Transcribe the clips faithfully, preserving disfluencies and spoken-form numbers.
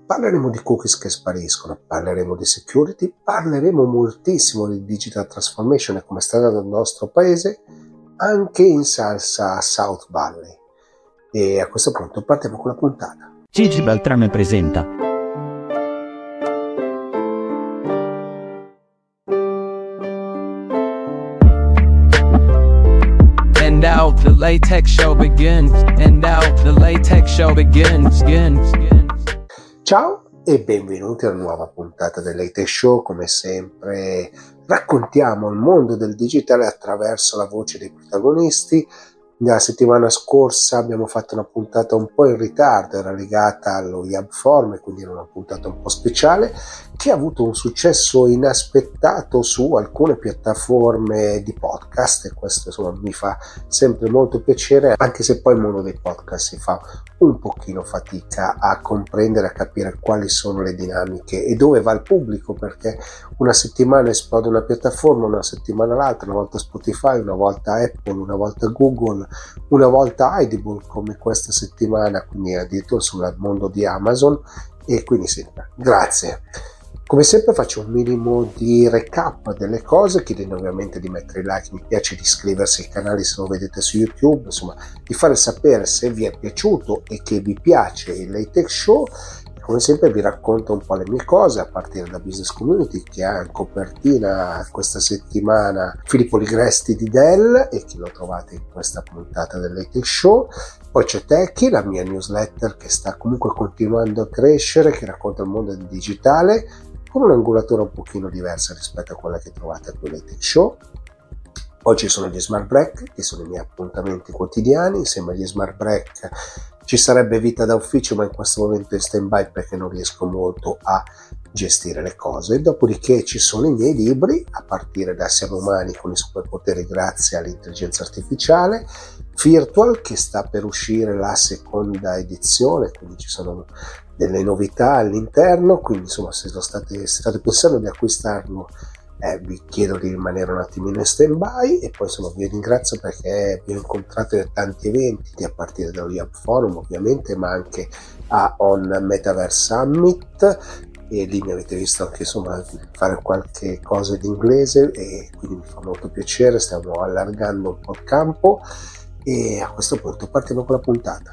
Parleremo di cookies che spariscono, parleremo di security, parleremo moltissimo di digital transformation e come sta andando il nostro paese, anche in salsa South Valley. E a questo punto partiamo con la puntata. Gigi Beltrame presenta And now the latex show begins. And now the latex show begins. begins, begins. Ciao e benvenuti alla nuova puntata del Latex Show. Come sempre raccontiamo il mondo del digitale attraverso la voce dei protagonisti. La settimana scorsa abbiamo fatto una puntata un po' in ritardo, era legata allo Yabforum e quindi era una puntata un po' speciale che ha avuto un successo inaspettato su alcune piattaforme di podcast, e questo insomma mi fa sempre molto piacere, anche se poi il mondo dei podcast si fa un pochino fatica a comprendere, a capire quali sono le dinamiche e dove va il pubblico, perché una settimana esplode una piattaforma, una settimana l'altra, una volta Spotify, una volta Apple, una volta Google, una volta Audible come questa settimana, quindi addirittura sul mondo di Amazon. E quindi sì, grazie. Come sempre faccio un minimo di recap delle cose, chiedendo ovviamente di mettere i like, mi piace, di iscriversi al canale se lo vedete su YouTube, insomma di fare sapere se vi è piaciuto e che vi piace il Latex Show. Come sempre vi racconto un po' le mie cose, a partire da Business Community, che ha in copertina questa settimana Filippo Ligresti di Dell e che lo trovate in questa puntata del Latex Show. Poi c'è Techie, la mia newsletter che sta comunque continuando a crescere, che racconta il mondo del digitale con un'angolatura un pochino diversa rispetto a quella che trovate qui al Latex Show. Poi ci sono gli Smart Break, che sono i miei appuntamenti quotidiani. Insieme agli Smart Break ci sarebbe Vita da Ufficio, ma in questo momento è in stand-by perché non riesco molto a gestire le cose. Dopodiché ci sono i miei libri, a partire da Siamo umani con i superpoteri grazie all'intelligenza artificiale, Virtual, che sta per uscire la seconda edizione, quindi ci sono delle novità all'interno, quindi insomma se lo state, se state pensando di acquistarlo, Eh, vi chiedo di rimanere un attimino in stand by. E poi insomma vi ringrazio perché vi ho incontrato in tanti eventi, a partire dallo Yabforum ovviamente, ma anche a On Metaverse Summit, e lì mi avete visto anche insomma fare qualche cosa di inglese e quindi mi fa molto piacere, stiamo allargando un po' il campo e a questo punto partiamo con la puntata.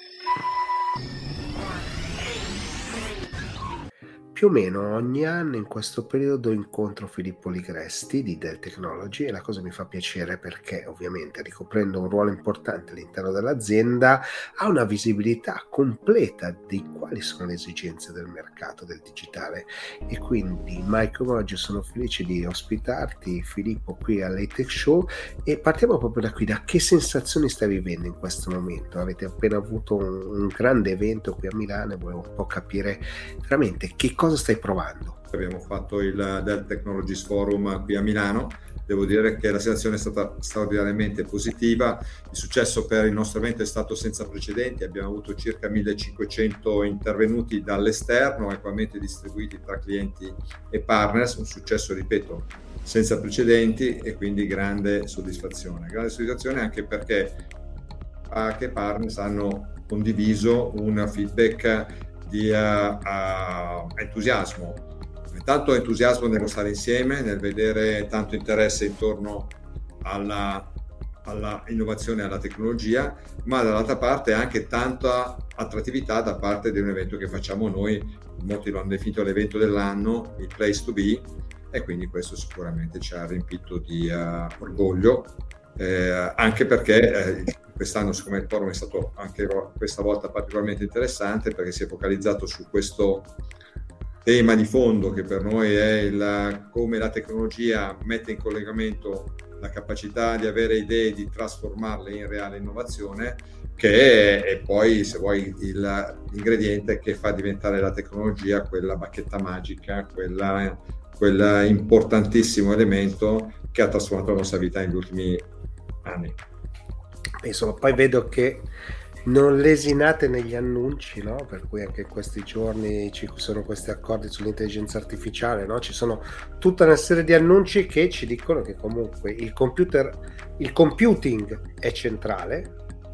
Più o meno ogni anno in questo periodo incontro Filippo Ligresti di Dell Technology, e la cosa mi fa piacere perché ovviamente ricoprendo un ruolo importante all'interno dell'azienda ha una visibilità completa di quali sono le esigenze del mercato del digitale. E quindi Michael, oggi sono felice di ospitarti Filippo qui al Latex Show e partiamo proprio da qui. Da che sensazioni stai vivendo in questo momento? Avete appena avuto un, un grande evento qui a Milano e volevo un po' capire veramente che cosa stai provando. Abbiamo fatto il Dell Technologies Forum qui a Milano. Devo dire che la situazione è stata straordinariamente positiva. Il successo per il nostro evento è stato senza precedenti. Abbiamo avuto circa millecinquecento intervenuti dall'esterno, equamente distribuiti tra clienti e partners. Un successo, ripeto, senza precedenti, e quindi grande soddisfazione. Grande soddisfazione anche perché anche partners hanno condiviso un feedback di uh, uh, entusiasmo, tanto entusiasmo nello stare insieme, nel vedere tanto interesse intorno alla, alla innovazione e alla tecnologia, ma dall'altra parte anche tanta attrattività da parte di un evento che facciamo noi. Molti lo hanno definito l'evento dell'anno, il place to be, e quindi questo sicuramente ci ha riempito di uh, orgoglio, eh, anche perché eh, quest'anno, siccome il forum è stato anche questa volta particolarmente interessante, perché si è focalizzato su questo tema di fondo che per noi è il, come la tecnologia mette in collegamento la capacità di avere idee e di trasformarle in reale innovazione, che è, è poi, se vuoi, il, l'ingrediente che fa diventare la tecnologia quella bacchetta magica, quella, quel importantissimo elemento che ha trasformato la nostra vita negli ultimi anni. Insomma, poi vedo che non lesinate negli annunci, no? Per cui anche in questi giorni ci sono questi accordi sull'intelligenza artificiale, no? Ci sono tutta una serie di annunci che ci dicono che comunque il computer, il computing è centrale,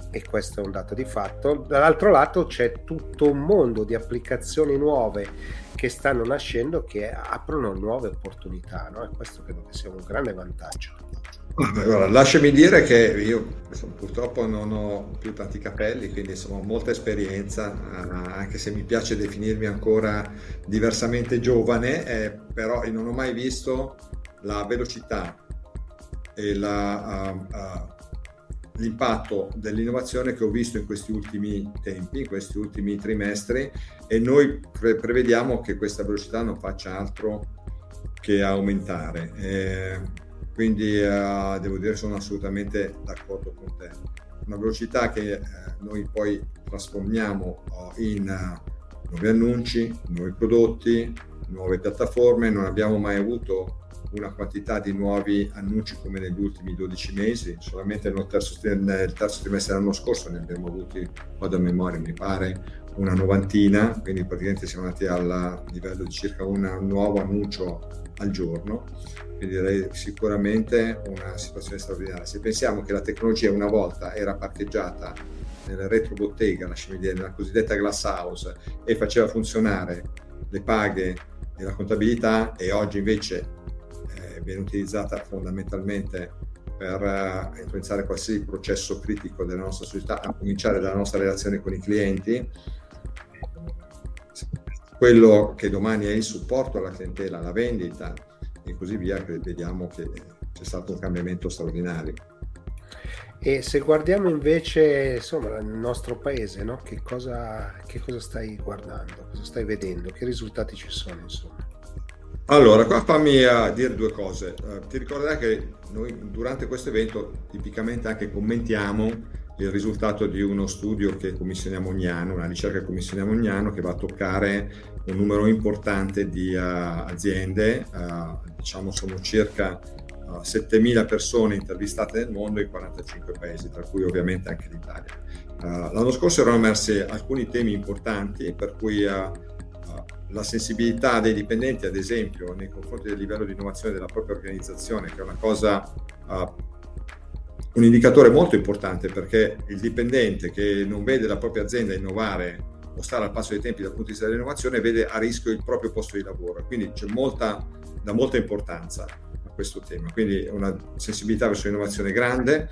e questo è un dato di fatto. Dall'altro lato c'è tutto un mondo di applicazioni nuove che stanno nascendo, che aprono nuove opportunità, no? E questo credo che sia un grande vantaggio. Allora, lasciami dire che io insomma, purtroppo non ho più tanti capelli, quindi insomma, ho molta esperienza, eh, anche se mi piace definirmi ancora diversamente giovane, eh, però io non ho mai visto la velocità e la, uh, uh, l'impatto dell'innovazione che ho visto in questi ultimi tempi, in questi ultimi trimestri, e noi pre- prevediamo che questa velocità non faccia altro che aumentare. Eh, Quindi uh, devo dire sono assolutamente d'accordo con te. Una velocità che eh, noi poi trasformiamo uh, in uh, nuovi annunci, nuovi prodotti, nuove piattaforme. Non abbiamo mai avuto una quantità di nuovi annunci come negli ultimi dodici mesi. Solamente nel terzo, nel terzo trimestre dell'anno scorso ne abbiamo avuti, vado a memoria, mi pare, una novantina. Quindi praticamente siamo andati al livello di circa un nuovo annuncio al giorno. Quindi direi sicuramente una situazione straordinaria. Se pensiamo che la tecnologia una volta era parcheggiata nel retrobottega, lasciami dire, nella cosiddetta glass house, e faceva funzionare le paghe e la contabilità, e oggi invece eh, viene utilizzata fondamentalmente per uh, influenzare qualsiasi processo critico della nostra società, a cominciare dalla nostra relazione con i clienti, quello che domani è il supporto alla clientela, la vendita e così via, che vediamo che c'è stato un cambiamento straordinario. E se guardiamo invece insomma il nostro paese, no? Che cosa, che cosa stai guardando, cosa stai vedendo, che risultati ci sono insomma? Allora, qua fammi uh, dire due cose. Uh, ti ricorderai che noi durante questo evento tipicamente anche commentiamo il risultato di uno studio che commissioniamo ogni anno, una ricerca che commissioniamo ogni anno, che va a toccare un numero importante di uh, aziende, uh, diciamo sono circa uh, settemila persone intervistate nel mondo in quarantacinque paesi, tra cui ovviamente anche l'Italia. Uh, l'anno scorso erano emersi alcuni temi importanti, per cui uh, uh, la sensibilità dei dipendenti, ad esempio, nei confronti del livello di innovazione della propria organizzazione, che è una cosa uh, un indicatore molto importante, perché il dipendente che non vede la propria azienda innovare o stare al passo dei tempi dal punto di vista dell'innovazione vede a rischio il proprio posto di lavoro, quindi c'è molta, da molta importanza a questo tema, quindi una sensibilità verso l'innovazione grande,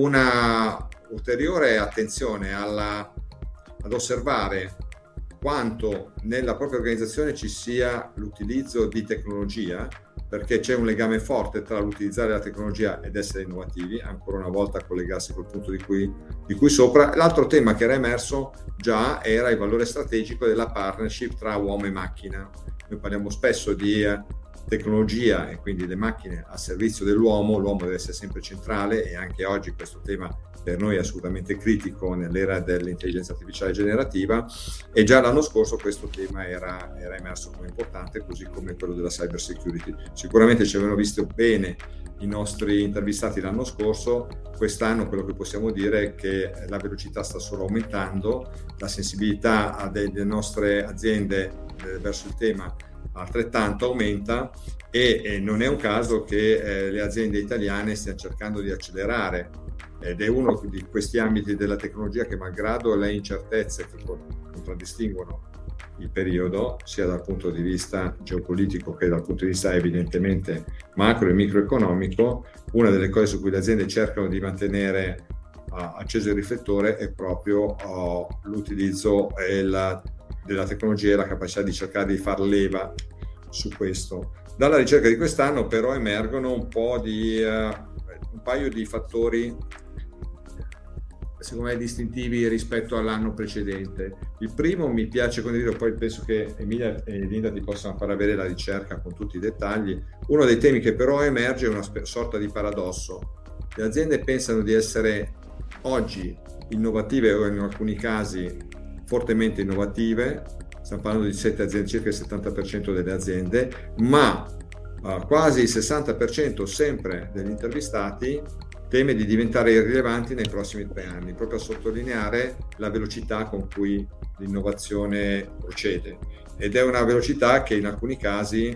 una ulteriore attenzione alla, ad osservare quanto nella propria organizzazione ci sia l'utilizzo di tecnologia, perché c'è un legame forte tra l'utilizzare la tecnologia ed essere innovativi, ancora una volta a collegarsi col punto di cui, di cui sopra. L'altro tema che era emerso già era il valore strategico della partnership tra uomo e macchina. Noi parliamo spesso di tecnologia e quindi le macchine a servizio dell'uomo, l'uomo deve essere sempre centrale, e anche oggi questo tema per noi è assolutamente critico nell'era dell'intelligenza artificiale generativa, e già l'anno scorso questo tema era, era emerso come importante, così come quello della cyber security. Sicuramente ci avevano visto bene i nostri intervistati l'anno scorso. Quest'anno quello che possiamo dire è che la velocità sta solo aumentando, la sensibilità delle nostre aziende eh, verso il tema altrettanto aumenta, e, e non è un caso che eh, le aziende italiane stiano cercando di accelerare, ed è uno di questi ambiti della tecnologia che, malgrado le incertezze che contraddistinguono il periodo, sia dal punto di vista geopolitico che dal punto di vista evidentemente macro e microeconomico, una delle cose su cui le aziende cercano di mantenere uh, acceso il riflettore è proprio uh, l'utilizzo e la, della tecnologia e la capacità di cercare di far leva su questo. Dalla ricerca di quest'anno però emergono un po' di uh, un paio di fattori secondo me distintivi rispetto all'anno precedente. Il primo, mi piace condividere, poi penso che Emilia e Linda ti possano far avere la ricerca con tutti i dettagli. Uno dei temi che però emerge è una sorta di paradosso. Le aziende pensano di essere oggi innovative, o in alcuni casi fortemente innovative, stiamo parlando di sette aziende, circa il settanta per cento delle aziende, ma uh, quasi il sessanta per cento sempre degli intervistati teme di diventare irrilevanti nei prossimi tre anni, proprio a sottolineare la velocità con cui l'innovazione procede, ed è una velocità che in alcuni casi,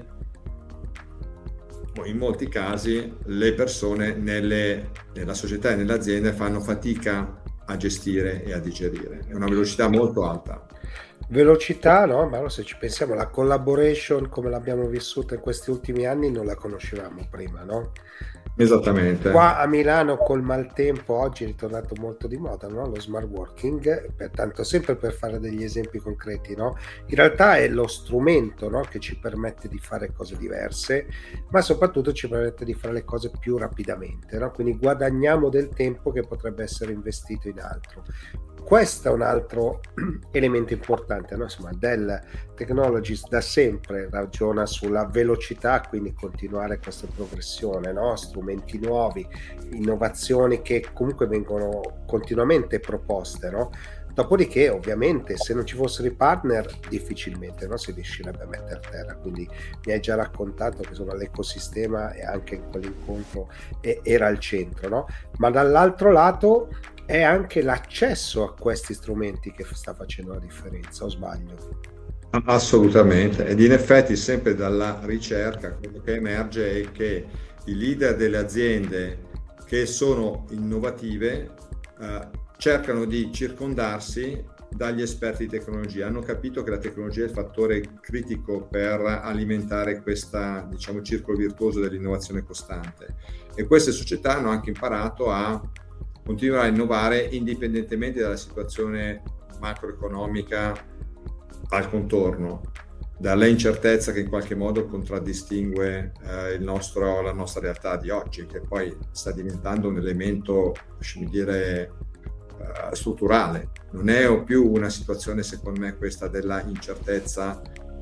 in molti casi, le persone nelle, nella società e nelle aziende fanno fatica a gestire e a digerire. È una velocità molto alta. Velocità, no? Ma se ci pensiamo, la collaboration come l'abbiamo vissuta in questi ultimi anni non la conoscevamo prima, no? Esattamente. Qua a Milano col maltempo oggi è ritornato molto di moda, no? Lo smart working, pertanto sempre per fare degli esempi concreti, no? In realtà è lo strumento, no? Che ci permette di fare cose diverse, ma soprattutto ci permette di fare le cose più rapidamente, no? Quindi guadagniamo del tempo che potrebbe essere investito in altro. Questo è un altro elemento importante, no? Insomma, Dell Technologies da sempre ragiona sulla velocità, quindi continuare questa progressione, no? Strumenti nuovi, innovazioni che comunque vengono continuamente proposte, no? Dopodiché, ovviamente, se non ci fossero i partner, difficilmente, no? Si riuscirebbe a mettere a terra. Quindi mi hai già raccontato che insomma, l'ecosistema e anche in quell'incontro era al centro, no? Ma dall'altro lato è anche l'accesso a questi strumenti che sta facendo la differenza, o sbaglio? Assolutamente, ed in effetti sempre dalla ricerca quello che emerge è che i leader delle aziende che sono innovative eh, cercano di circondarsi dagli esperti di tecnologia, hanno capito che la tecnologia è il fattore critico per alimentare questo, diciamo, circolo virtuoso dell'innovazione costante, e queste società hanno anche imparato a continuare a innovare indipendentemente dalla situazione macroeconomica al contorno, dalla incertezza che in qualche modo contraddistingue eh, il nostro, la nostra realtà di oggi, che poi sta diventando un elemento, lasciami dire, eh, strutturale. Non è più una situazione, secondo me, questa della incertezza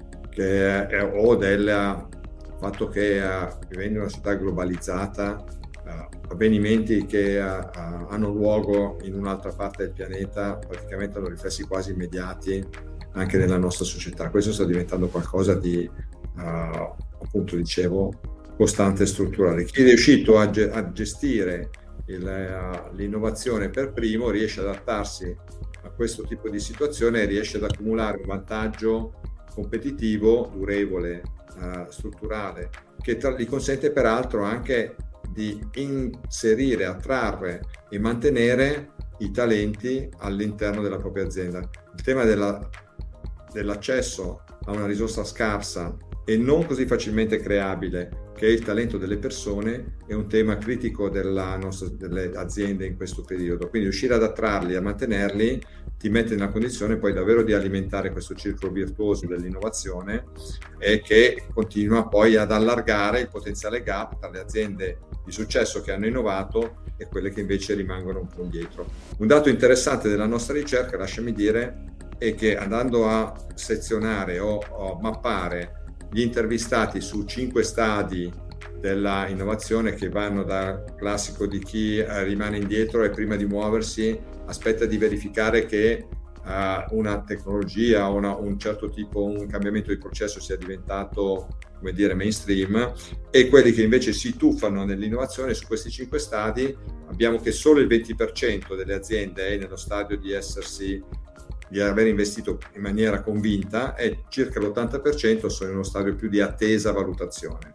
che è, o del fatto che eh, vivendo in una società globalizzata, Uh, avvenimenti che uh, uh, hanno luogo in un'altra parte del pianeta praticamente hanno riflessi quasi immediati anche nella nostra società. Questo sta diventando qualcosa di, uh, appunto dicevo, costante e strutturale. Chi è riuscito a, ge- a gestire il, uh, l'innovazione per primo riesce ad adattarsi a questo tipo di situazione e riesce ad accumulare un vantaggio competitivo, durevole, uh, strutturale, che tra- gli consente peraltro anche di inserire, attrarre e mantenere i talenti all'interno della propria azienda. Il tema della, dell'accesso a una risorsa scarsa e non così facilmente creabile, che è il talento delle persone, è un tema critico della nostra, delle aziende in questo periodo. Quindi riuscire ad attrarli e a mantenerli ti mette nella condizione poi davvero di alimentare questo circolo virtuoso dell'innovazione e che continua poi ad allargare il potenziale gap tra le aziende di successo che hanno innovato e quelle che invece rimangono un po' indietro. Un dato interessante della nostra ricerca, lasciami dire, è che andando a sezionare o, o mappare gli intervistati su cinque stadi della innovazione, che vanno dal classico di chi eh, rimane indietro e prima di muoversi aspetta di verificare che uh, una tecnologia o una, un certo tipo, un cambiamento di processo sia diventato, come dire, mainstream, e quelli che invece si tuffano nell'innovazione. Su questi cinque stadi abbiamo che solo il venti per cento delle aziende è nello stadio di essersi di aver investito in maniera convinta e circa l'ottanta per cento sono in uno stadio più di attesa valutazione.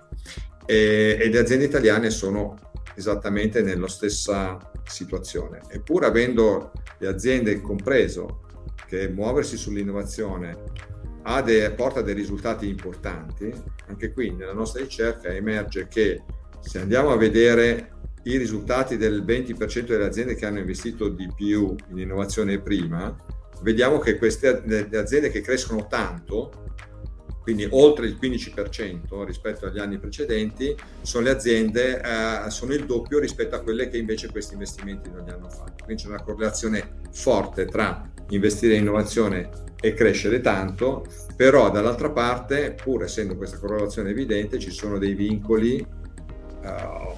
E, e le aziende italiane sono esattamente nella stessa situazione. Eppur avendo le aziende compreso che muoversi sull'innovazione ha de, porta dei risultati importanti, anche qui nella nostra ricerca emerge che se andiamo a vedere i risultati del venti per cento delle aziende che hanno investito di più in innovazione prima, vediamo che queste le aziende che crescono tanto, quindi oltre il quindici per cento rispetto agli anni precedenti, sono le aziende, eh, sono il doppio rispetto a quelle che invece questi investimenti non li hanno fatti. Quindi c'è una correlazione forte tra investire in innovazione e crescere tanto, però dall'altra parte, pur essendo questa correlazione evidente, ci sono dei vincoli uh,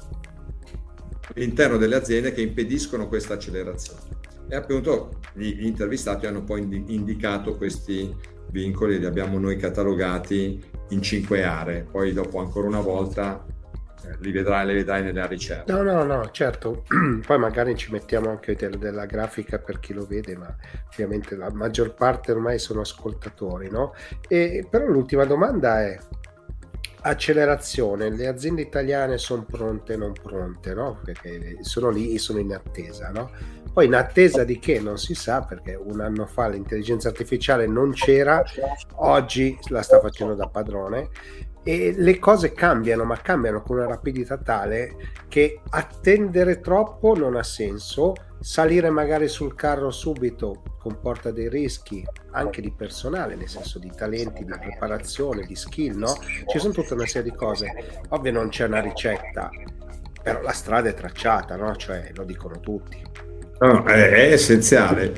all'interno delle aziende che impediscono questa accelerazione. E appunto gli intervistati hanno poi indicato questi vincoli, li abbiamo noi catalogati in cinque aree, poi dopo ancora una volta eh, li vedrai, le vedrai nella ricerca. No, no, no, certo, poi magari ci mettiamo anche del, della grafica per chi lo vede, ma ovviamente la maggior parte ormai sono ascoltatori, no? E, però l'ultima domanda è, accelerazione, le aziende italiane sono pronte, non pronte, no? Perché sono lì, sono in attesa, no? Poi in attesa di che non si sa, perché un anno fa l'intelligenza artificiale non c'era, oggi la sta facendo da padrone e le cose cambiano, ma cambiano con una rapidità tale che attendere troppo non ha senso. Salire magari sul carro subito comporta dei rischi anche di personale, nel senso di talenti, di preparazione, di skill, no? Ci sono tutta una serie di cose. Ovvio non c'è una ricetta, però la strada è tracciata, no? Cioè, lo dicono tutti. No, è, è essenziale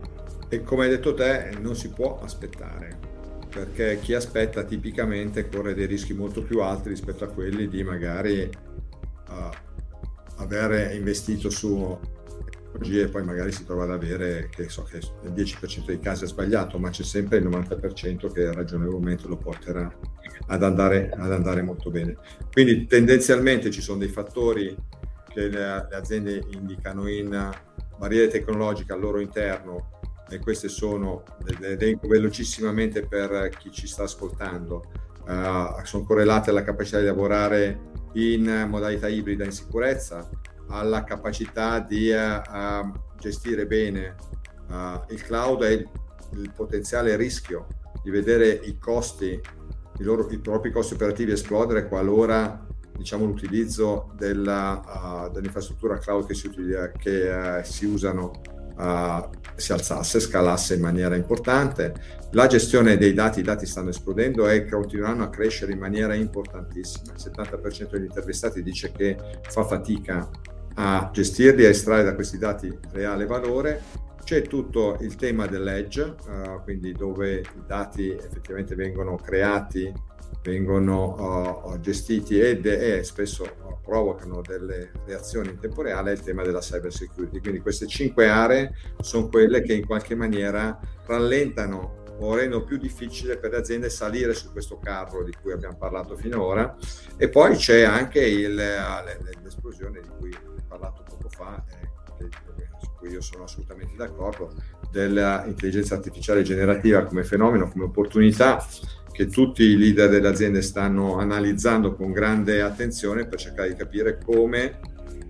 e come hai detto te non si può aspettare, perché chi aspetta tipicamente corre dei rischi molto più alti rispetto a quelli di magari uh, avere investito su e poi magari si trova ad avere, che so che nel dieci per cento dei casi è sbagliato, ma c'è sempre il novanta per cento che ragionevolmente lo porterà ad andare, ad andare molto bene. Quindi tendenzialmente ci sono dei fattori che le, le aziende indicano in barriere tecnologiche al loro interno, e queste sono, le elenco velocissimamente per chi ci sta ascoltando, uh, sono correlate alla capacità di lavorare in modalità ibrida in sicurezza, alla capacità di uh, gestire bene uh, il cloud e il, il potenziale rischio di vedere i costi, i, loro, i propri costi operativi esplodere qualora, diciamo, l'utilizzo della, uh, dell'infrastruttura cloud che si, utilizza, che, uh, si usano uh, si alzasse, scalasse in maniera importante. La gestione dei dati, i dati stanno esplodendo e continueranno a crescere in maniera importantissima. Il settanta per cento degli intervistati dice che fa fatica a gestirli, a estrarre da questi dati reale valore. C'è tutto il tema dell'edge, uh, quindi dove i dati effettivamente vengono creati, vengono uh, gestiti ed, e spesso uh, provocano delle reazioni in tempo reale, è il tema della cyber security. Quindi queste cinque aree sono quelle che in qualche maniera rallentano o rendono più difficile per le aziende salire su questo carro di cui abbiamo parlato finora. E poi c'è anche il, l'esplosione di cui ho parlato poco fa, eh, su cui io sono assolutamente d'accordo, dell'intelligenza artificiale generativa come fenomeno, come opportunità che tutti i leader delle aziende stanno analizzando con grande attenzione per cercare di capire come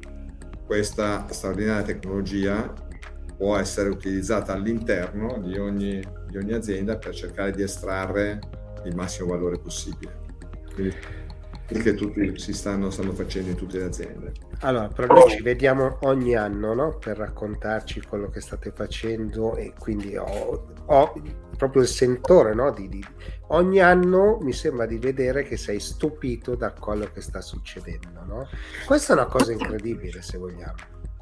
questa straordinaria tecnologia può essere utilizzata all'interno di ogni, di ogni azienda per cercare di estrarre il massimo valore possibile. Quindi che tutti si stanno, stanno facendo in tutte le aziende. Allora, però noi ci vediamo ogni anno, no? Per raccontarci quello che state facendo, e quindi ho, ho proprio il sentore, no? Di, di, ogni anno mi sembra di vedere che sei stupito da quello che sta succedendo, no? Questa è una cosa incredibile, se vogliamo.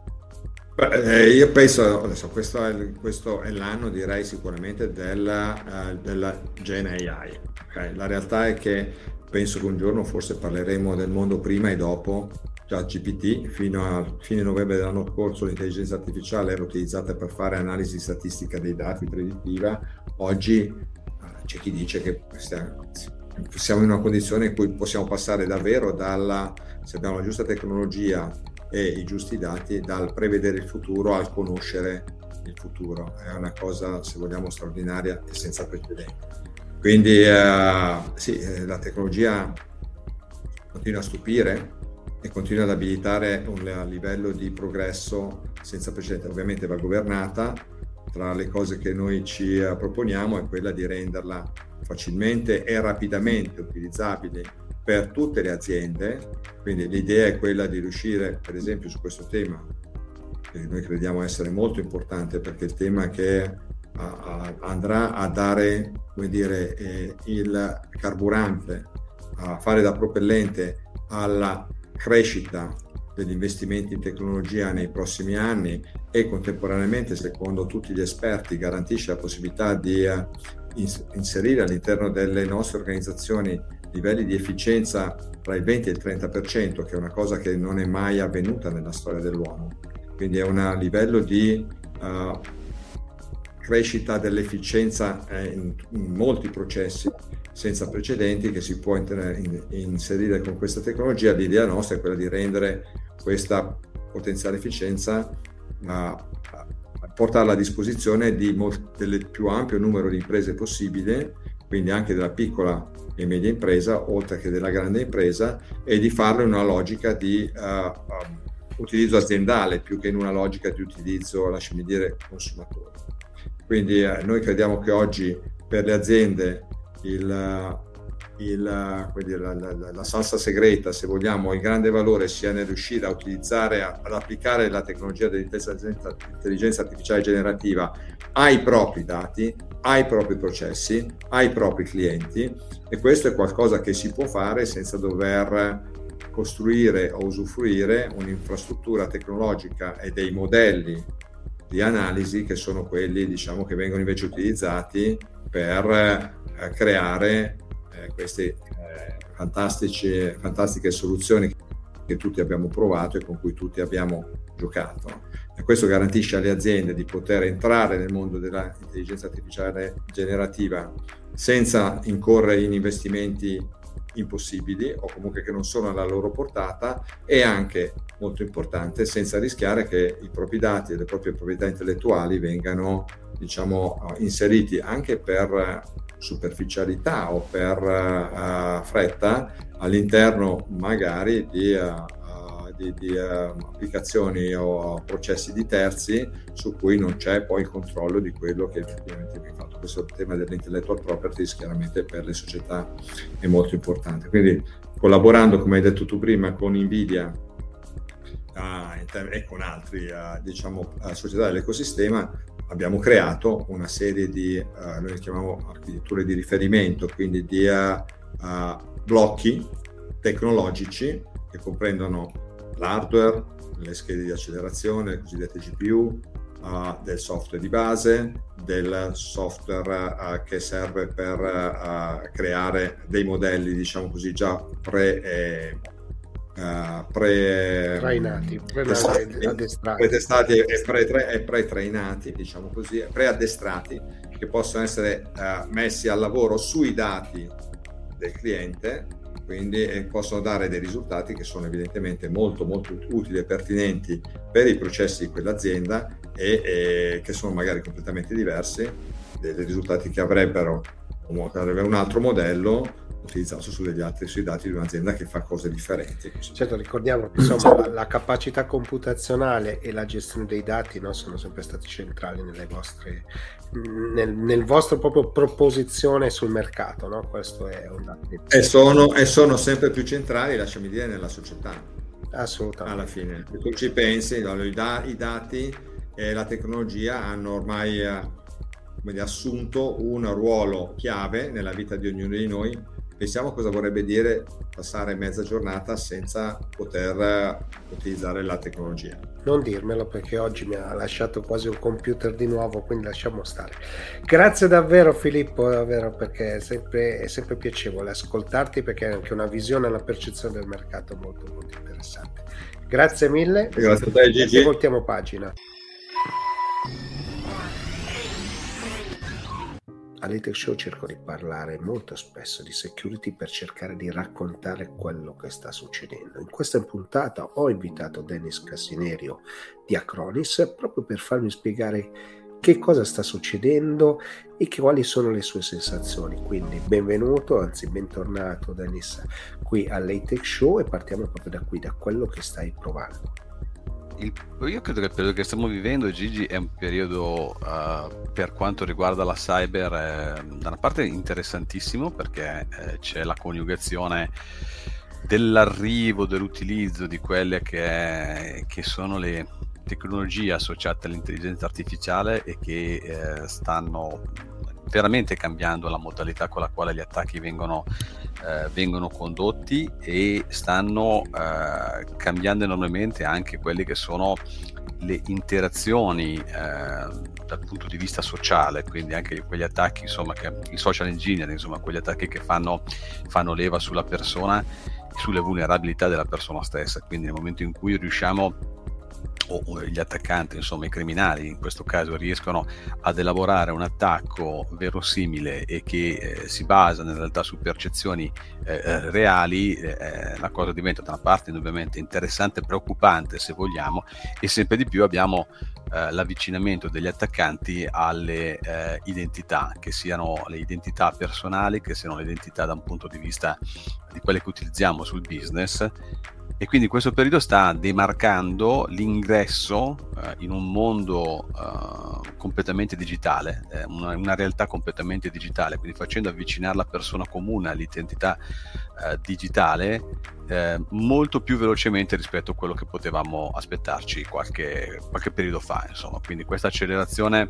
Beh, io penso, adesso questo è, questo è l'anno, direi sicuramente, della, uh, della Gen A I. Okay? La realtà è che penso che un giorno forse parleremo del mondo prima e dopo ChatGPT. Fino a fine novembre dell'anno scorso l'intelligenza artificiale era utilizzata per fare analisi statistica dei dati predittiva. Oggi uh, c'è chi dice che stiamo, siamo in una condizione in cui possiamo passare davvero dalla, se abbiamo la giusta tecnologia e i giusti dati, dal prevedere il futuro al conoscere il futuro. È una cosa, se vogliamo, straordinaria e senza precedenti. Quindi eh, sì, la tecnologia continua a stupire e continua ad abilitare un livello di progresso senza precedenti. Ovviamente va governata. Tra le cose che noi ci proponiamo è quella di renderla facilmente e rapidamente utilizzabile per tutte le aziende. Quindi l'idea è quella di riuscire, per esempio, su questo tema, che noi crediamo essere molto importante, perché il tema che a, a, andrà a dare, come dire, eh, il carburante, a fare da propellente alla crescita degli investimenti in tecnologia nei prossimi anni, e contemporaneamente, secondo tutti gli esperti, garantisce la possibilità di uh, ins- inserire all'interno delle nostre organizzazioni livelli di efficienza tra il venti e il trenta per cento, che è una cosa che non è mai avvenuta nella storia dell'uomo. Quindi è un livello di uh, crescita dell'efficienza in, in molti processi senza precedenti che si può inter- in, inserire con questa tecnologia. L'idea nostra è quella di rendere questa potenziale efficienza, uh, portarla a disposizione di molt- del più ampio numero di imprese possibile, quindi anche della piccola e media impresa, oltre che della grande impresa, e di farlo in una logica di uh, um, utilizzo aziendale più che in una logica di utilizzo, lasciami dire, consumatore. Quindi eh, noi crediamo che oggi per le aziende il, il, dire, la, la, la salsa segreta, se vogliamo, il grande valore sia nel riuscire a utilizzare, a, ad applicare la tecnologia dell'intelligenza artificiale generativa ai propri dati, ai propri processi, ai propri clienti, e questo è qualcosa che si può fare senza dover costruire o usufruire un'infrastruttura tecnologica e dei modelli di analisi che sono quelli, diciamo, che vengono invece utilizzati per eh, creare eh, queste eh, fantastici, fantastiche soluzioni che tutti abbiamo provato e con cui tutti abbiamo giocato. E questo garantisce alle aziende di poter entrare nel mondo dell'intelligenza artificiale generativa senza incorrere in investimenti impossibili o comunque che non sono alla loro portata, e anche, molto importante, senza rischiare che i propri dati e le proprie proprietà intellettuali vengano, diciamo, inseriti anche per superficialità o per uh, fretta all'interno magari di, uh, di, di uh, applicazioni o processi di terzi su cui non c'è poi il controllo di quello che effettivamente viene fatto. Questo tema dell'intellectual property chiaramente per le società è molto importante. Quindi, collaborando, come hai detto tu prima, con Nvidia uh, e con altri uh, diciamo uh, società dell'ecosistema, abbiamo creato una serie di, uh, noi le chiamiamo architetture di riferimento, quindi di uh, uh, blocchi tecnologici che comprendono l'hardware, le schede di accelerazione, le cosiddette G P U, uh, del software di base, del software uh, che serve per uh, creare dei modelli, diciamo così, già pre... Eh, Uh, pre trainati, pretestati e pre, pre-trainati, diciamo così, pre-addestrati, che possono essere uh, messi al lavoro sui dati del cliente, quindi e possono dare dei risultati che sono evidentemente molto molto utili e pertinenti per i processi di quell'azienda e, e che sono magari completamente diversi dei risultati che avrebbero un altro modello utilizzato su degli altri, sui dati di un'azienda che fa cose differenti. Certo, ricordiamo che insomma la, la capacità computazionale e la gestione dei dati, no, sono sempre stati centrali nelle vostre, nel, nel vostro proprio proposizione sul mercato, no? Questo è un dato. E sono, e sono sempre più centrali, lasciami dire, nella società. Assolutamente. Alla fine, se tu ci pensi, i, da, i dati e la tecnologia hanno ormai eh, come dire, assunto un ruolo chiave nella vita di ognuno di noi. Pensiamo cosa vorrebbe dire passare mezza giornata senza poter utilizzare la tecnologia. Non dirmelo, perché oggi mi ha lasciato quasi un computer di nuovo, quindi lasciamo stare. Grazie davvero Filippo, davvero, perché è sempre, è sempre piacevole ascoltarti, perché hai anche una visione e una percezione del mercato molto molto interessante. Grazie mille. Grazie a te, Gigi. E voltiamo pagina. All'E-Tech Show cerco di parlare molto spesso di security per cercare di raccontare quello che sta succedendo. In questa puntata ho invitato Dennis Cassinerio di Acronis proprio per farmi spiegare che cosa sta succedendo e che, quali sono le sue sensazioni. Quindi benvenuto, anzi bentornato Dennis qui all'E-Tech Show, e partiamo proprio da qui, da quello che stai provando. Il, io credo che il periodo che stiamo vivendo, Gigi, è un periodo uh, per quanto riguarda la cyber eh, da una parte interessantissimo, perché eh, c'è la coniugazione dell'arrivo, dell'utilizzo di quelle che, è, che sono le tecnologie associate all'intelligenza artificiale e che eh, stanno veramente cambiando la modalità con la quale gli attacchi vengono, eh, vengono condotti, e stanno eh, cambiando enormemente anche quelle che sono le interazioni eh, dal punto di vista sociale, quindi anche quegli attacchi, insomma, che il social engineering, insomma quegli attacchi che fanno, fanno leva sulla persona e sulle vulnerabilità della persona stessa. Quindi nel momento in cui riusciamo, o gli attaccanti, insomma i criminali in questo caso, riescono ad elaborare un attacco verosimile e che eh, si basa in realtà su percezioni eh, reali, eh, la cosa diventa da una parte indubbiamente interessante, preoccupante se vogliamo, e sempre di più abbiamo eh, l'avvicinamento degli attaccanti alle eh, identità, che siano le identità personali, che siano le identità da un punto di vista di quelle che utilizziamo sul business. E quindi questo periodo sta demarcando l'ingresso eh, in un mondo eh, completamente digitale, eh, una, una realtà completamente digitale, quindi facendo avvicinare la persona comune all'identità eh, digitale eh, molto più velocemente rispetto a quello che potevamo aspettarci qualche, qualche periodo fa, insomma. Quindi questa accelerazione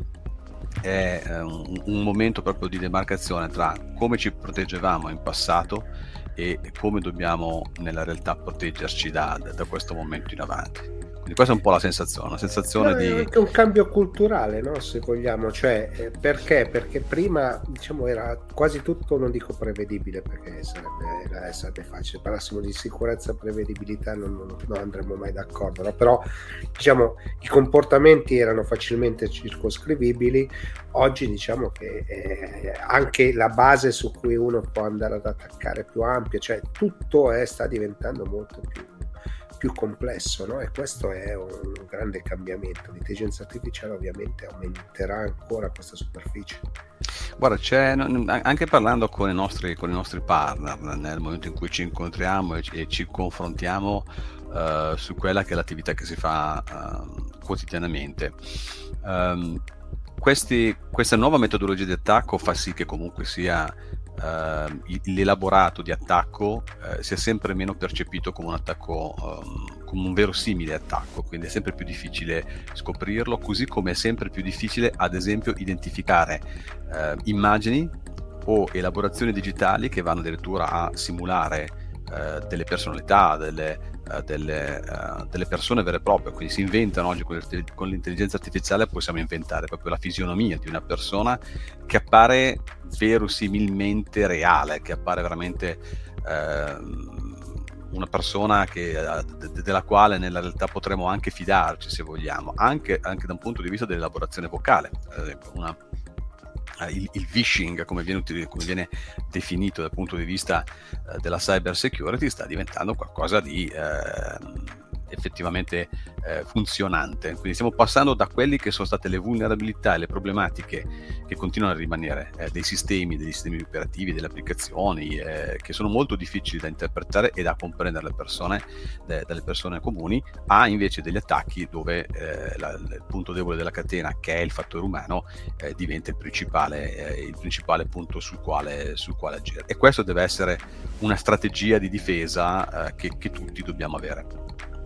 è eh, un, un momento proprio di demarcazione tra come ci proteggevamo in passato e come dobbiamo nella realtà proteggerci da, da questo momento in avanti. Quindi questa è un po' la sensazione, una sensazione no, di... È anche un cambio culturale, no? Se vogliamo, cioè, eh, perché? Perché prima, diciamo, era quasi tutto, non dico prevedibile, perché sarebbe, sarebbe facile, parlassimo di sicurezza e prevedibilità, non, non, non andremo mai d'accordo, no? Però, diciamo, i comportamenti erano facilmente circoscrivibili. Oggi diciamo che eh, anche la base su cui uno può andare ad attaccare è più ampia, cioè tutto è, sta diventando molto più più complesso, no? E questo è un grande cambiamento. L'intelligenza artificiale ovviamente aumenterà ancora questa superficie. Guarda, c'è, anche parlando con i nostri, con i nostri partner, nel momento in cui ci incontriamo e, e ci confrontiamo uh, su quella che è l'attività che si fa uh, quotidianamente, um, questi, questa nuova metodologia di attacco fa sì che comunque sia Uh, l'elaborato di attacco uh, sia sempre meno percepito come un attacco, um, come un verosimile attacco, quindi è sempre più difficile scoprirlo, così come è sempre più difficile ad esempio identificare uh, immagini o elaborazioni digitali che vanno addirittura a simulare uh, delle personalità, delle Uh, delle, uh, delle persone vere e proprie. Quindi si inventano oggi con, con l'intelligenza artificiale, possiamo inventare proprio la fisionomia di una persona che appare verosimilmente reale, che appare veramente uh, una persona che, uh, de- della quale nella realtà potremo anche fidarci, se vogliamo, anche, anche da un punto di vista dell'elaborazione vocale. Ad esempio, una Il, il phishing, come viene, come viene definito dal punto di vista eh, della cyber security, sta diventando qualcosa di eh, effettivamente eh, funzionante. Quindi stiamo passando da quelli che sono state le vulnerabilità e le problematiche che continuano a rimanere eh, dei sistemi, degli sistemi operativi, delle applicazioni eh, che sono molto difficili da interpretare e da comprendere le persone, de, dalle persone comuni, a invece degli attacchi dove eh, la, il punto debole della catena, che è il fattore umano, eh, diventa il principale, eh, il principale punto sul quale, sul quale agire. E questo deve essere una strategia di difesa eh, che, che tutti dobbiamo avere.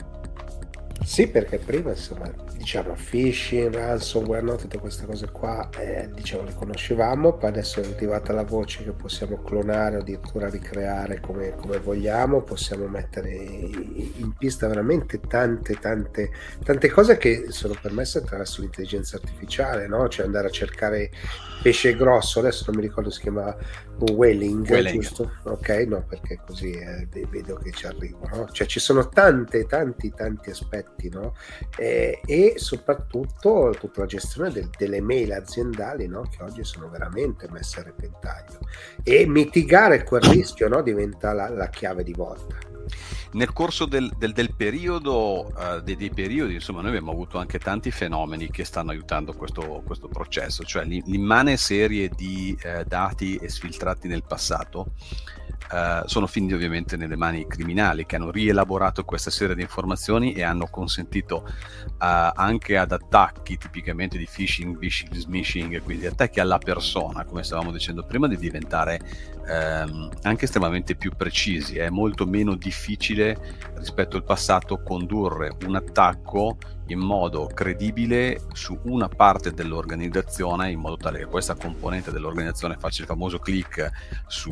Sì, perché prima, insomma, diciamo phishing, ransomware, no? Tutte queste cose qua, eh, diciamo, le conoscevamo, poi adesso è arrivata la voce che possiamo clonare o addirittura ricreare come, come vogliamo, possiamo mettere in pista veramente tante, tante, tante cose che sono permesse attraverso l'intelligenza artificiale, no? Cioè andare a cercare pesce grosso, adesso non mi ricordo, si chiama whaling, whaling. Giusto? Ok, no, perché così eh, vedo che ci arrivo, no? Cioè ci sono tante, tanti, tanti aspetti, no? Eh, e soprattutto tutta la gestione del, delle mail aziendali, no? Che oggi sono veramente messe a repentaglio, e mitigare quel rischio, no? Diventa la, la chiave di volta. Nel corso del, del, del periodo, uh, dei, dei periodi, insomma, noi abbiamo avuto anche tanti fenomeni che stanno aiutando questo, questo processo, cioè l'immane serie di uh, dati esfiltrati nel passato uh, sono finiti ovviamente nelle mani criminali, che hanno rielaborato questa serie di informazioni e hanno consentito uh, anche ad attacchi tipicamente di phishing, phishing, smishing, quindi attacchi alla persona, come stavamo dicendo prima, di diventare um, anche estremamente più precisi. È molto meno difficile rispetto al passato condurre un attacco in modo credibile su una parte dell'organizzazione, in modo tale che questa componente dell'organizzazione faccia il famoso click su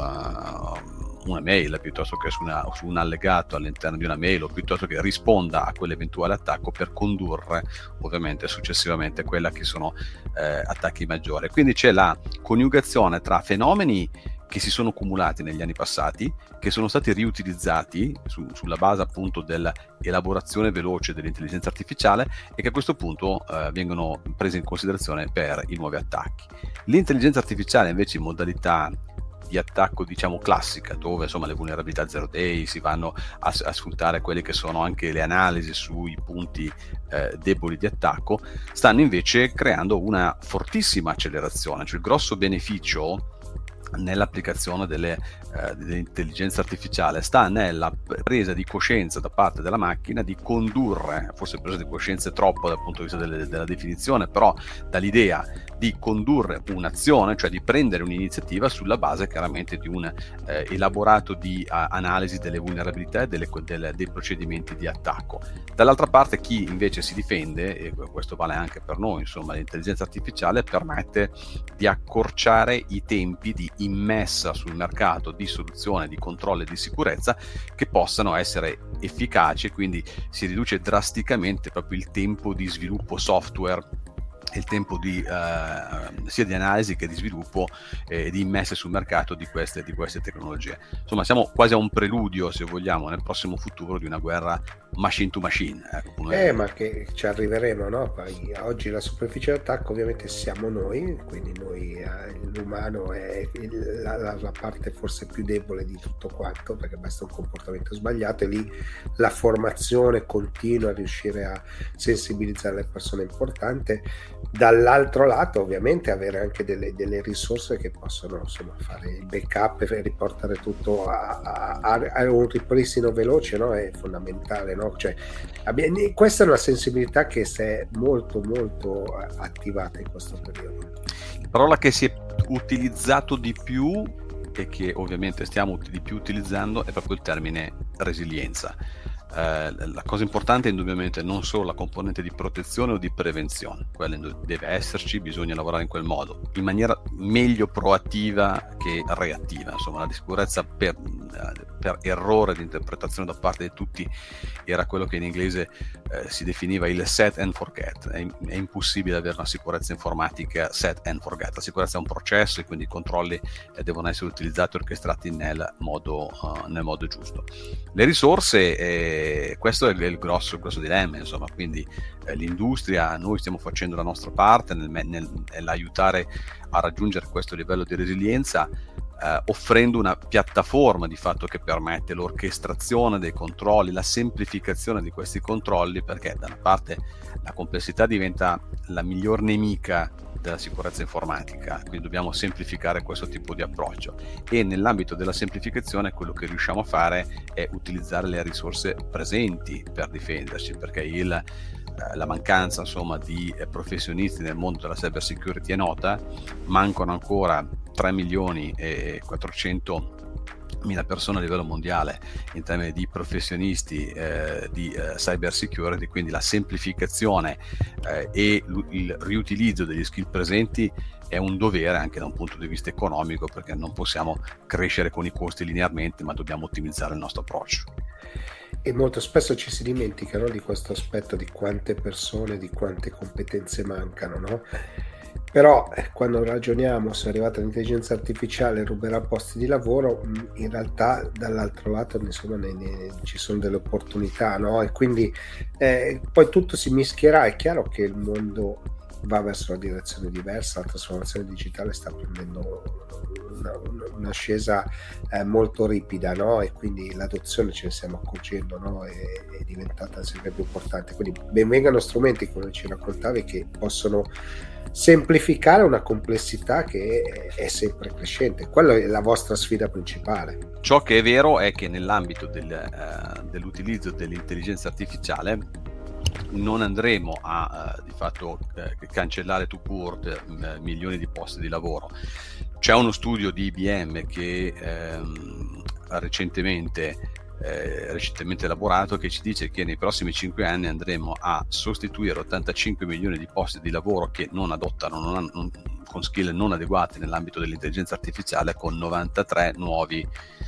uh, una mail piuttosto che su, una, su un allegato all'interno di una mail, o piuttosto che risponda a quell'eventuale attacco per condurre ovviamente successivamente quella che sono eh, attacchi maggiori. Quindi c'è la coniugazione tra fenomeni che si sono accumulati negli anni passati, che sono stati riutilizzati su, sulla base appunto dell'elaborazione veloce dell'intelligenza artificiale, e che a questo punto eh, vengono prese in considerazione per i nuovi attacchi. L'intelligenza artificiale invece in modalità di attacco diciamo classica, dove insomma le vulnerabilità zero day si vanno a, a sfruttare quelle che sono anche le analisi sui punti eh, deboli di attacco, stanno invece creando una fortissima accelerazione. Cioè il grosso beneficio nell'applicazione delle, eh, dell'intelligenza artificiale sta nella presa di coscienza da parte della macchina di condurre, forse presa di coscienza è troppo dal punto di vista delle, della definizione, però dall'idea di condurre un'azione, cioè di prendere un'iniziativa sulla base chiaramente di un eh, elaborato di uh, analisi delle vulnerabilità e delle, delle, dei procedimenti di attacco. Dall'altra parte chi invece si difende, e questo vale anche per noi, insomma l'intelligenza artificiale permette di accorciare i tempi di immessa sul mercato di soluzione di controllo e di sicurezza che possano essere efficaci, quindi si riduce drasticamente proprio il tempo di sviluppo software, il tempo di eh, sia di analisi che di sviluppo e eh, di immesse sul mercato di queste, di queste tecnologie. Insomma, siamo quasi a un preludio, se vogliamo, nel prossimo futuro di una guerra machine to machine. Ecco, eh, ma che ci arriveremo, no? Poi, oggi la superficie d'attacco ovviamente siamo noi, quindi noi, eh, l'umano è il, la, la parte forse più debole di tutto quanto, perché basta un comportamento sbagliato e lì la formazione continua a riuscire a sensibilizzare le persone è importante. Dall'altro lato ovviamente avere anche delle, delle risorse che possono insomma fare il backup e riportare tutto a, a, a un ripristino veloce, no? È fondamentale, no? Cioè, abbiamo, questa è una sensibilità che si è molto molto attivata in questo periodo. La parola che si è utilizzato di più e che ovviamente stiamo di più utilizzando è proprio il termine resilienza. Eh, la cosa importante è indubbiamente non solo la componente di protezione o di prevenzione, quella deve esserci, bisogna lavorare in quel modo, in maniera meglio proattiva che reattiva. Insomma, la sicurezza per, per errore di interpretazione da parte di tutti era quello che in inglese eh, si definiva il set and forget. È, è impossibile avere una sicurezza informatica set and forget. La sicurezza è un processo e quindi i controlli eh, devono essere utilizzati e orchestrati nel modo, uh, nel modo giusto. Le risorse eh, questo è il grosso, il grosso dilemma, insomma, quindi eh, l'industria, noi stiamo facendo la nostra parte nel, nel, nell'aiutare a raggiungere questo livello di resilienza, eh, offrendo una piattaforma di fatto che permette l'orchestrazione dei controlli, la semplificazione di questi controlli, perché da una parte la complessità diventa la miglior nemica della sicurezza informatica, quindi dobbiamo semplificare questo tipo di approccio, e nell'ambito della semplificazione quello che riusciamo a fare è utilizzare le risorse presenti per difenderci, perché il, eh, la mancanza insomma di eh, professionisti nel mondo della cyber security è nota. Mancano ancora tre milioni e quattrocento mila persone a livello mondiale in termini di professionisti eh, di eh, cyber security, quindi la semplificazione eh, e l- il riutilizzo degli skill presenti è un dovere anche da un punto di vista economico, perché non possiamo crescere con i costi linearmente, ma dobbiamo ottimizzare il nostro approccio. E molto spesso ci si dimentica, no, di questo aspetto, di quante persone, di quante competenze mancano, no? Però eh, quando ragioniamo se è arrivata l'intelligenza artificiale ruberà posti di lavoro, in realtà dall'altro lato insomma, ne, ne, ci sono delle opportunità, no? E quindi eh, poi tutto si mischierà. È chiaro che il mondo va verso una direzione diversa, la trasformazione digitale sta prendendo una, un'ascesa eh, molto ripida, no? E quindi l'adozione, ce ne stiamo accorgendo, no? È, è diventata sempre più importante. Quindi benvengano strumenti, come ci raccontavi, che possono semplificare una complessità che è, è sempre crescente. Quella è la vostra sfida principale. Ciò che è vero è che nell'ambito del, uh, dell'utilizzo dell'intelligenza artificiale non andremo a uh, di fatto uh, cancellare to pur uh, milioni di posti di lavoro. C'è uno studio di I B M che um, recentemente Eh, recentemente elaborato, che ci dice che nei prossimi cinque anni andremo a sostituire ottantacinque milioni di posti di lavoro che non adottano non hanno, non, con skill non adeguati nell'ambito dell'intelligenza artificiale, con novantatré nuovi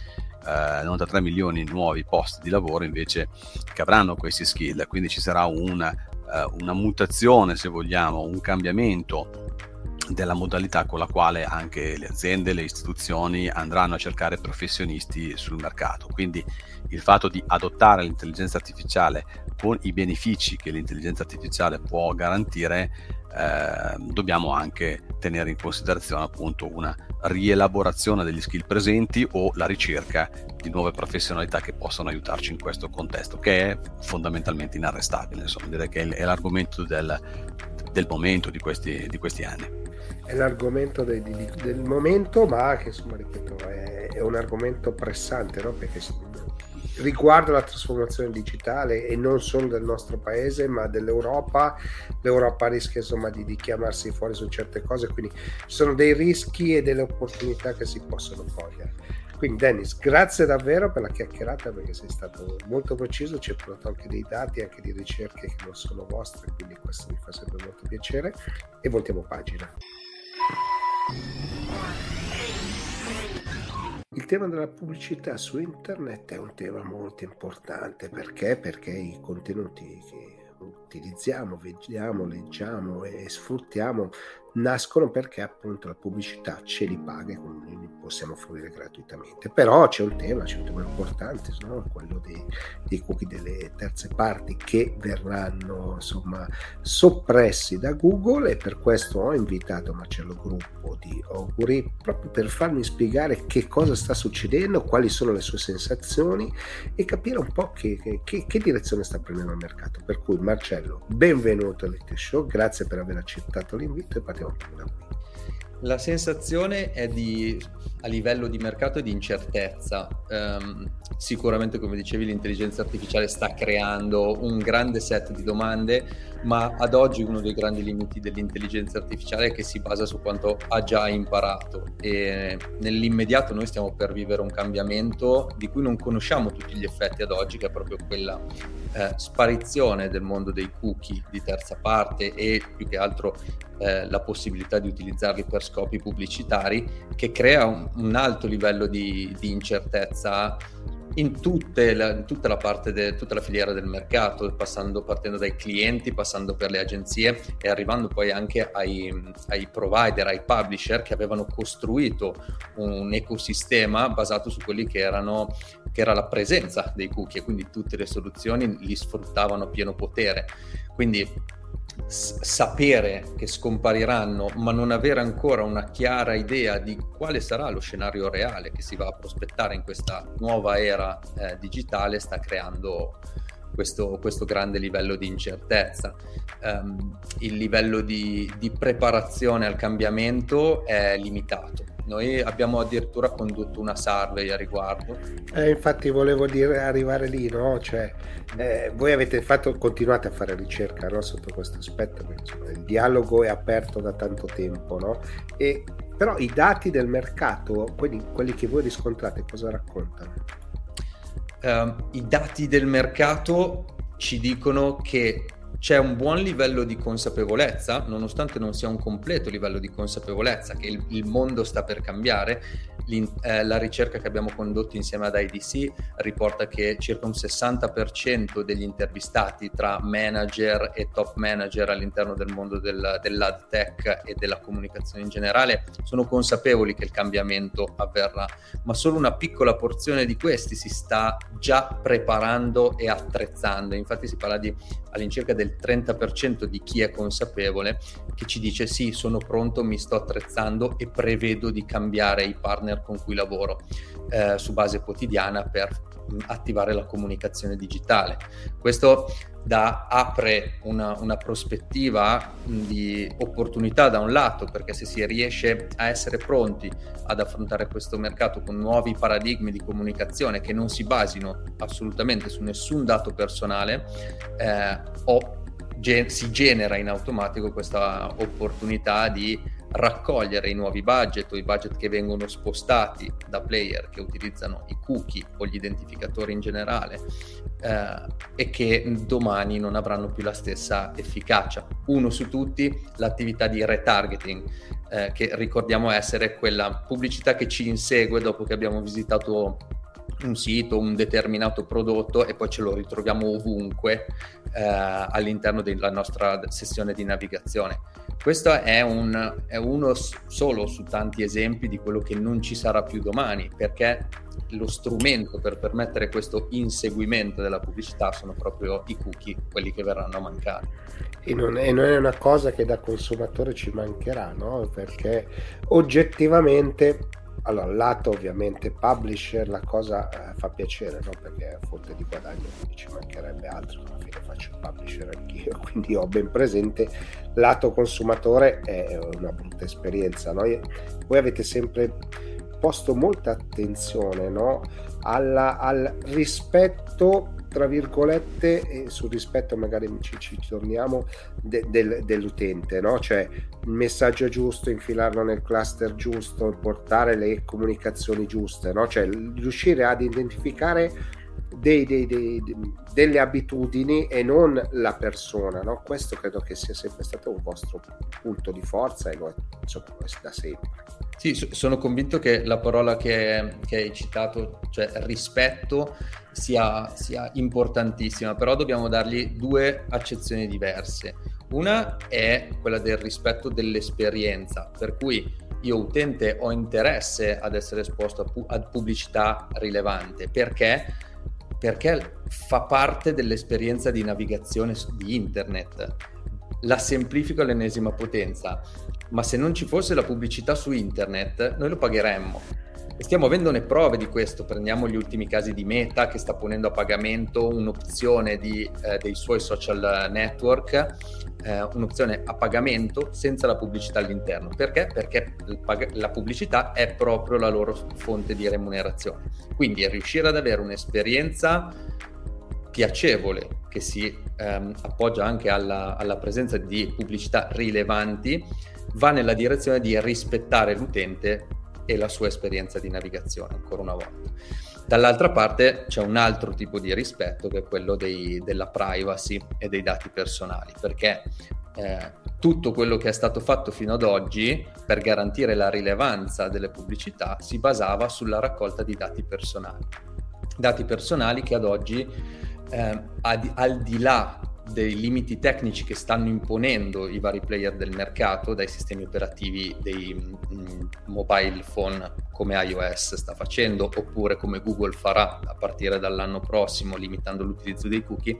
eh, novantatré milioni nuovi posti di lavoro invece che avranno questi skill. Quindi ci sarà una, eh, una mutazione, se vogliamo, un cambiamento della modalità con la quale anche le aziende, le istituzioni andranno a cercare professionisti sul mercato. Quindi il fatto di adottare l'intelligenza artificiale con i benefici che l'intelligenza artificiale può garantire, eh, dobbiamo anche tenere in considerazione appunto una rielaborazione degli skill presenti o la ricerca di nuove professionalità che possano aiutarci in questo contesto, che è fondamentalmente inarrestabile. Insomma, direi che è l'argomento del, del momento di questi, di questi anni. È l'argomento de, de, del momento, ma che insomma, ripeto, è, è un argomento pressante, no? Perché riguarda la trasformazione digitale e non solo del nostro paese ma dell'Europa. L'Europa rischia insomma di, di chiamarsi fuori su certe cose, quindi ci sono dei rischi e delle opportunità che si possono cogliere. Quindi Dennis, grazie davvero per la chiacchierata, perché sei stato molto preciso, ci hai portato anche dei dati, anche di ricerche che non sono vostre, quindi questo mi fa sempre molto piacere, e voltiamo pagina. Il tema della pubblicità su internet è un tema molto importante. Perché? Perché i contenuti che utilizziamo, vediamo, leggiamo e sfruttiamo nascono perché appunto la pubblicità ce li paga e quindi li possiamo fruire gratuitamente. Però c'è un tema, c'è un tema importante, no? Quello dei, dei cookie delle terze parti che verranno insomma soppressi da Google, e per questo ho invitato Marcello Gruppo di Auguri proprio per farmi spiegare che cosa sta succedendo, quali sono le sue sensazioni e capire un po' che, che, che direzione sta prendendo il mercato. Per cui Marcello, benvenuto al Late Show, grazie per aver accettato l'invito e partiamo da qui. La sensazione è di, a livello di mercato, di incertezza. Um, sicuramente, come dicevi, l'intelligenza artificiale sta creando un grande set di domande, ma ad oggi uno dei grandi limiti dell'intelligenza artificiale è che si basa su quanto ha già imparato, e nell'immediato noi stiamo per vivere un cambiamento di cui non conosciamo tutti gli effetti ad oggi, che è proprio quella eh, sparizione del mondo dei cookie di terza parte e più che altro eh, la possibilità di utilizzarli per scopi pubblicitari, che crea un, un alto livello di, di incertezza in, tutte la, in tutta la parte de, tutta la filiera del mercato, passando partendo dai clienti, passando per le agenzie e arrivando poi anche ai, ai provider, ai publisher che avevano costruito un ecosistema basato su quelli che erano che era la presenza dei cookie, e quindi tutte le soluzioni li sfruttavano a pieno potere. Quindi S- sapere che scompariranno ma non avere ancora una chiara idea di quale sarà lo scenario reale che si va a prospettare in questa nuova era eh, digitale sta creando questo, questo grande livello di incertezza. Um, il livello di, di preparazione al cambiamento è limitato. Noi abbiamo addirittura condotto una survey a riguardo. Eh, infatti volevo dire, arrivare lì, no? Cioè, eh, voi avete fatto, continuate a fare ricerca, no? Sotto questo aspetto, perché insomma, il dialogo è aperto da tanto tempo, no? E, però i dati del mercato, quelli, quelli che voi riscontrate, cosa raccontano? Uh, I dati del mercato ci dicono che c'è un buon livello di consapevolezza, nonostante non sia un completo livello di consapevolezza, che il, il mondo sta per cambiare. Eh, la ricerca che abbiamo condotto insieme ad I D C riporta che circa un sessanta per cento degli intervistati tra manager e top manager all'interno del mondo del, dell'ad tech e della comunicazione in generale sono consapevoli che il cambiamento avverrà, ma solo una piccola porzione di questi si sta già preparando e attrezzando. Infatti si parla di all'incirca del trenta per cento di chi è consapevole che ci dice sì, sono pronto, mi sto attrezzando e prevedo di cambiare i partner con cui lavoro eh, su base quotidiana per mh, attivare la comunicazione digitale. Questo da, apre una, una prospettiva mh, di opportunità da un lato, perché se si riesce a essere pronti ad affrontare questo mercato con nuovi paradigmi di comunicazione che non si basino assolutamente su nessun dato personale, eh, o gen- si genera in automatico questa opportunità di raccogliere i nuovi budget o i budget che vengono spostati da player che utilizzano i cookie o gli identificatori in generale eh, e che domani non avranno più la stessa efficacia. Uno su tutti, l'attività di retargeting, eh, che ricordiamo essere quella pubblicità che ci insegue dopo che abbiamo visitato un sito, un determinato prodotto e poi ce lo ritroviamo ovunque eh, all'interno della nostra sessione di navigazione. Questo è, un, è uno solo su tanti esempi di quello che non ci sarà più domani, perché lo strumento per permettere questo inseguimento della pubblicità sono proprio i cookie, quelli che verranno a mancare. E non è, non è una cosa che da consumatore ci mancherà, no? Perché oggettivamente, allora, lato ovviamente publisher, la cosa eh, fa piacere, no? Perché è fonte di guadagno, quindi ci mancherebbe altro, alla fine faccio il publisher anch'io, quindi ho ben presente. Lato consumatore è una brutta esperienza, no? Voi avete sempre posto molta attenzione, no? Alla, al rispetto, tra virgolette, e sul rispetto magari ci, ci torniamo, de, del, dell'utente, no? Cioè il messaggio giusto, infilarlo nel cluster giusto, portare le comunicazioni giuste, no? Cioè riuscire ad identificare dei, dei, dei, delle abitudini e non la persona, no? Questo credo che sia sempre stato un vostro punto di forza e lo è, insomma, lo è da sempre. Sì, sono convinto che la parola che, che hai citato, cioè rispetto, sia, sia importantissima, però dobbiamo dargli due accezioni diverse. Una è quella del rispetto dell'esperienza, per cui io utente ho interesse ad essere esposto a, pu- a pubblicità rilevante. Perché? Perché fa parte dell'esperienza di navigazione di internet. La semplifico all'ennesima potenza, ma se non ci fosse la pubblicità su internet noi lo pagheremmo. E stiamo avendone prove di questo. Prendiamo gli ultimi casi di Meta, che sta ponendo a pagamento un'opzione di, eh, dei suoi social network, eh, un'opzione a pagamento senza la pubblicità all'interno. Perché? Perché la pubblicità è proprio la loro fonte di remunerazione. Quindi riuscire ad avere un'esperienza piacevole che si ehm, appoggia anche alla, alla presenza di pubblicità rilevanti va nella direzione di rispettare l'utente e la sua esperienza di navigazione, ancora una volta. Dall'altra parte c'è un altro tipo di rispetto, che è quello dei, della privacy e dei dati personali, perché eh, tutto quello che è stato fatto fino ad oggi per garantire la rilevanza delle pubblicità si basava sulla raccolta di dati personali. Dati personali che ad oggi, eh, ad, al di là dei limiti tecnici che stanno imponendo i vari player del mercato, dai sistemi operativi dei mh, mobile phone come iOS sta facendo, oppure come Google farà a partire dall'anno prossimo limitando l'utilizzo dei cookie,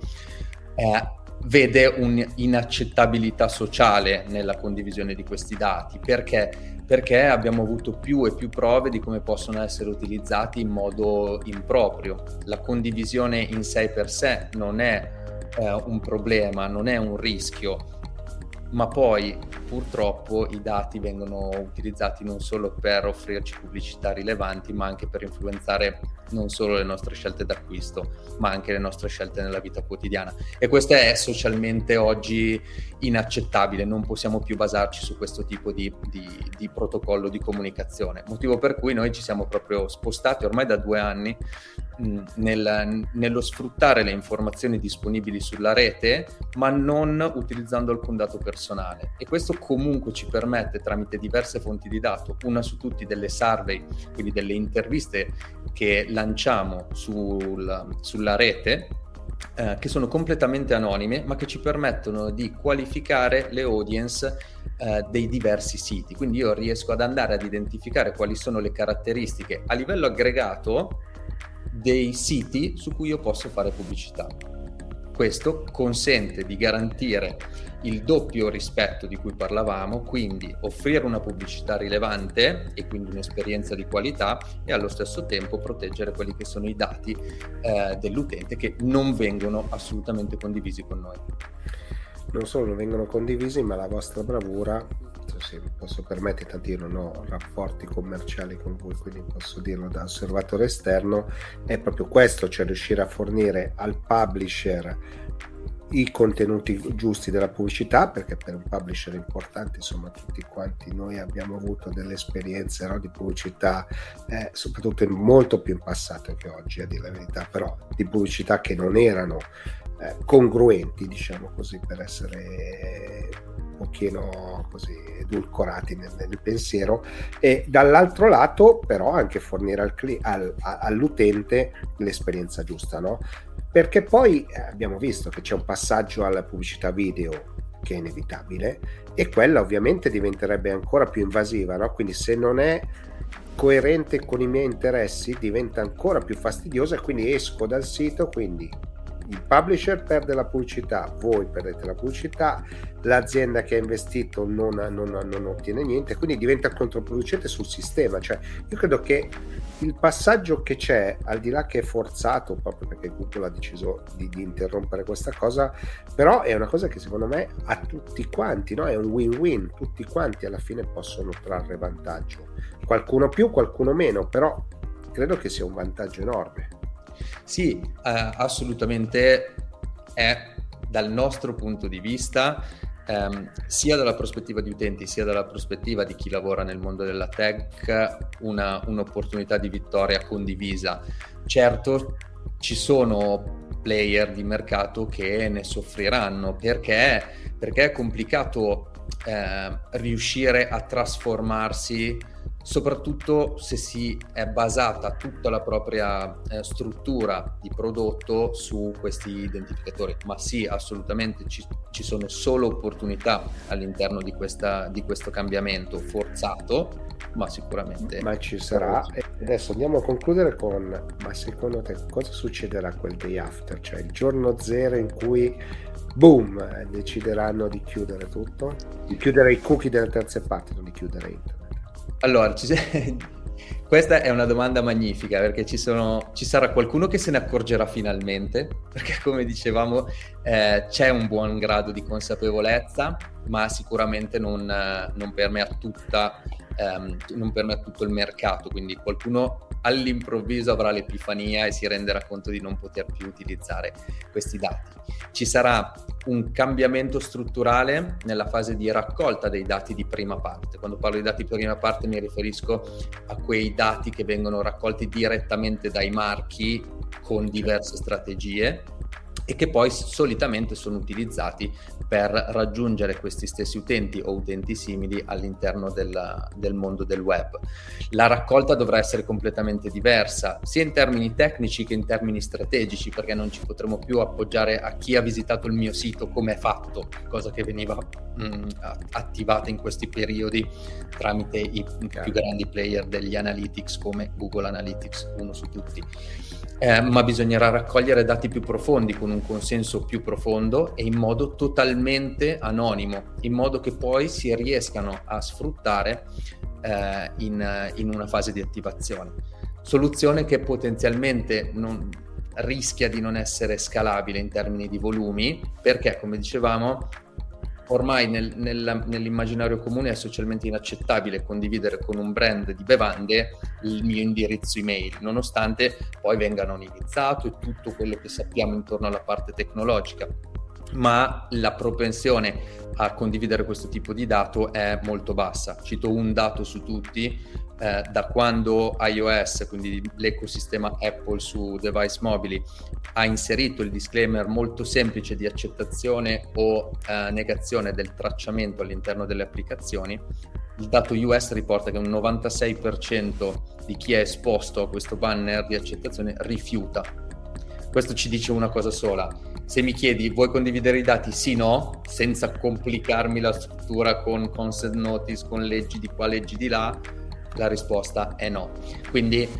eh, vede un'inaccettabilità sociale nella condivisione di questi dati. Perché? Perché abbiamo avuto più e più prove di come possono essere utilizzati in modo improprio. La condivisione in sé per sé non è eh, un problema, non è un rischio, ma poi purtroppo i dati vengono utilizzati non solo per offrirci pubblicità rilevanti, ma anche per influenzare non solo le nostre scelte d'acquisto, ma anche le nostre scelte nella vita quotidiana. E questo è socialmente oggi inaccettabile. Non possiamo più basarci su questo tipo di, di, di protocollo di comunicazione, motivo per cui noi ci siamo proprio spostati ormai da due anni mh, nel, nello sfruttare le informazioni disponibili sulla rete, ma non utilizzando alcun dato personale. E questo comunque ci permette, tramite diverse fonti di dato, una su tutti delle survey, quindi delle interviste che lanciamo sul, sulla rete, eh, che sono completamente anonime, ma che ci permettono di qualificare le audience eh, dei diversi siti. Quindi io riesco ad andare ad identificare quali sono le caratteristiche a livello aggregato dei siti su cui io posso fare pubblicità. Questo consente di garantire il doppio rispetto di cui parlavamo, quindi offrire una pubblicità rilevante e quindi un'esperienza di qualità, e allo stesso tempo proteggere quelli che sono i dati eh, dell'utente, che non vengono assolutamente condivisi con noi. Non solo non vengono condivisi, ma la vostra bravura, se mi posso permettere, tanto io non ho rapporti commerciali con voi, quindi posso dirlo da osservatore esterno, è proprio questo, cioè riuscire a fornire al publisher i contenuti giusti della pubblicità, perché per un publisher importante, insomma, tutti quanti noi abbiamo avuto delle esperienze, no, di pubblicità, eh, soprattutto in, molto più in passato che oggi, a dire la verità, però di pubblicità che non erano eh, congruenti, diciamo così, per essere un pochino così edulcorati nel, nel pensiero, e dall'altro lato però anche fornire al, al, all'utente l'esperienza giusta, no? Perché poi abbiamo visto che c'è un passaggio alla pubblicità video che è inevitabile, e quella ovviamente diventerebbe ancora più invasiva, no? Quindi se non è coerente con i miei interessi diventa ancora più fastidiosa e quindi esco dal sito, quindi il publisher perde la pubblicità, voi perdete la pubblicità, l'azienda che ha investito non, non, non ottiene niente, quindi diventa controproducente sul sistema. Cioè io credo che il passaggio che c'è, al di là che è forzato proprio perché Google ha deciso di, di interrompere questa cosa, però è una cosa che secondo me a tutti quanti, no? È un win-win, tutti quanti alla fine possono trarre vantaggio, qualcuno più, qualcuno meno, però credo che sia un vantaggio enorme. Sì, eh, assolutamente è, dal nostro punto di vista, ehm, sia dalla prospettiva di utenti sia dalla prospettiva di chi lavora nel mondo della tech, una, un'opportunità di vittoria condivisa. Certo, ci sono player di mercato che ne soffriranno perché, perché è complicato eh, riuscire a trasformarsi, soprattutto se si è basata tutta la propria eh, struttura di prodotto su questi identificatori. Ma sì, assolutamente ci, ci sono solo opportunità all'interno di, questa, di questo cambiamento forzato, ma sicuramente ma ci sarà. E adesso andiamo a concludere con: ma secondo te cosa succederà quel day after, cioè il giorno zero in cui boom decideranno di chiudere tutto, di chiudere i cookie delle terze parti, non di chiudere internet? Allora, ci, questa è una domanda magnifica, perché ci, sono, ci sarà qualcuno che se ne accorgerà finalmente, perché come dicevamo eh, c'è un buon grado di consapevolezza, ma sicuramente non, non permea tutta, ehm, non permea tutto il mercato, quindi qualcuno all'improvviso avrà l'epifania e si renderà conto di non poter più utilizzare questi dati. Ci sarà un cambiamento strutturale nella fase di raccolta dei dati di prima parte. Quando parlo di dati di prima parte mi riferisco a quei dati che vengono raccolti direttamente dai marchi con diverse strategie e che poi solitamente sono utilizzati per raggiungere questi stessi utenti o utenti simili all'interno del, del mondo del web. La raccolta dovrà essere completamente diversa, sia in termini tecnici che in termini strategici, perché non ci potremo più appoggiare a chi ha visitato il mio sito come è fatto, cosa che veniva mh, attivata in questi periodi tramite i più grandi player degli analytics come Google Analytics, uno su tutti. Eh, ma bisognerà raccogliere dati più profondi, con un consenso più profondo e in modo totalmente anonimo, in modo che poi si riescano a sfruttare eh, in, in una fase di attivazione. Soluzione che potenzialmente non, rischia di non essere scalabile in termini di volumi, perché, come dicevamo, ormai nel, nel, nell'immaginario comune è socialmente inaccettabile condividere con un brand di bevande il mio indirizzo email, nonostante poi venga anonimizzato e tutto quello che sappiamo intorno alla parte tecnologica. Ma la propensione a condividere questo tipo di dato è molto bassa. Cito un dato su tutti. Eh, da quando iOS, quindi l'ecosistema Apple su device mobili, ha inserito il disclaimer molto semplice di accettazione o eh, negazione del tracciamento all'interno delle applicazioni, il dato U S riporta che un novantasei per cento di chi è esposto a questo banner di accettazione rifiuta. Questo ci dice una cosa sola: se mi chiedi vuoi condividere i dati, sì no, senza complicarmi la struttura con consent notice, con leggi di qua, leggi di là, la risposta è no. Quindi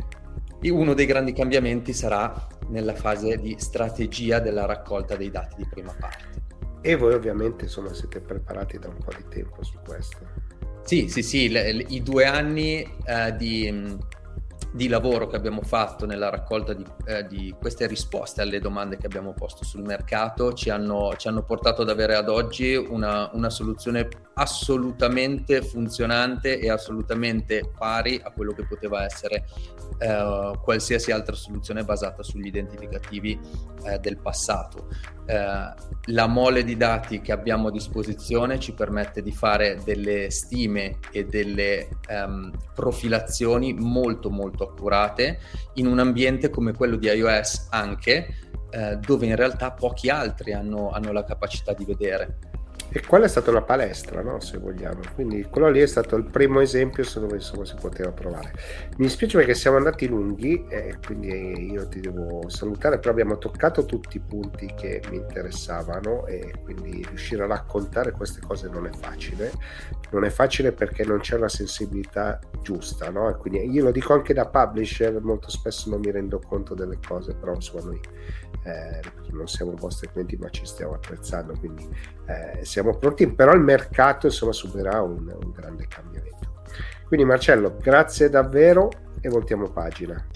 uno dei grandi cambiamenti sarà nella fase di strategia della raccolta dei dati di prima parte. E voi ovviamente insomma siete preparati da un po' di tempo su questo. Sì, sì, sì, le, le, i due anni eh, di, di lavoro che abbiamo fatto nella raccolta di, eh, di queste risposte alle domande che abbiamo posto sul mercato ci hanno, ci hanno portato ad avere ad oggi una, una soluzione assolutamente funzionante e assolutamente pari a quello che poteva essere eh, qualsiasi altra soluzione basata sugli identificativi eh, del passato. Eh, la mole di dati che abbiamo a disposizione ci permette di fare delle stime e delle um, profilazioni molto molto accurate in un ambiente come quello di iOS, anche eh, dove in realtà pochi altri hanno, hanno la capacità di vedere. E quella è stata una palestra, no? Se vogliamo, quindi quello lì è stato il primo esempio su dove insomma si poteva provare. Mi dispiace perché siamo andati lunghi e quindi io ti devo salutare, però abbiamo toccato tutti i punti che mi interessavano e quindi riuscire a raccontare queste cose non è facile, non è facile perché non c'è una sensibilità giusta, no? E quindi io lo dico anche da publisher, molto spesso non mi rendo conto delle cose, però insomma noi eh, non siamo i vostri clienti ma ci stiamo apprezzando, quindi eh, siamo pronti, però il mercato insomma subirà un, un grande cambiamento. Quindi Marcello, grazie davvero e voltiamo pagina.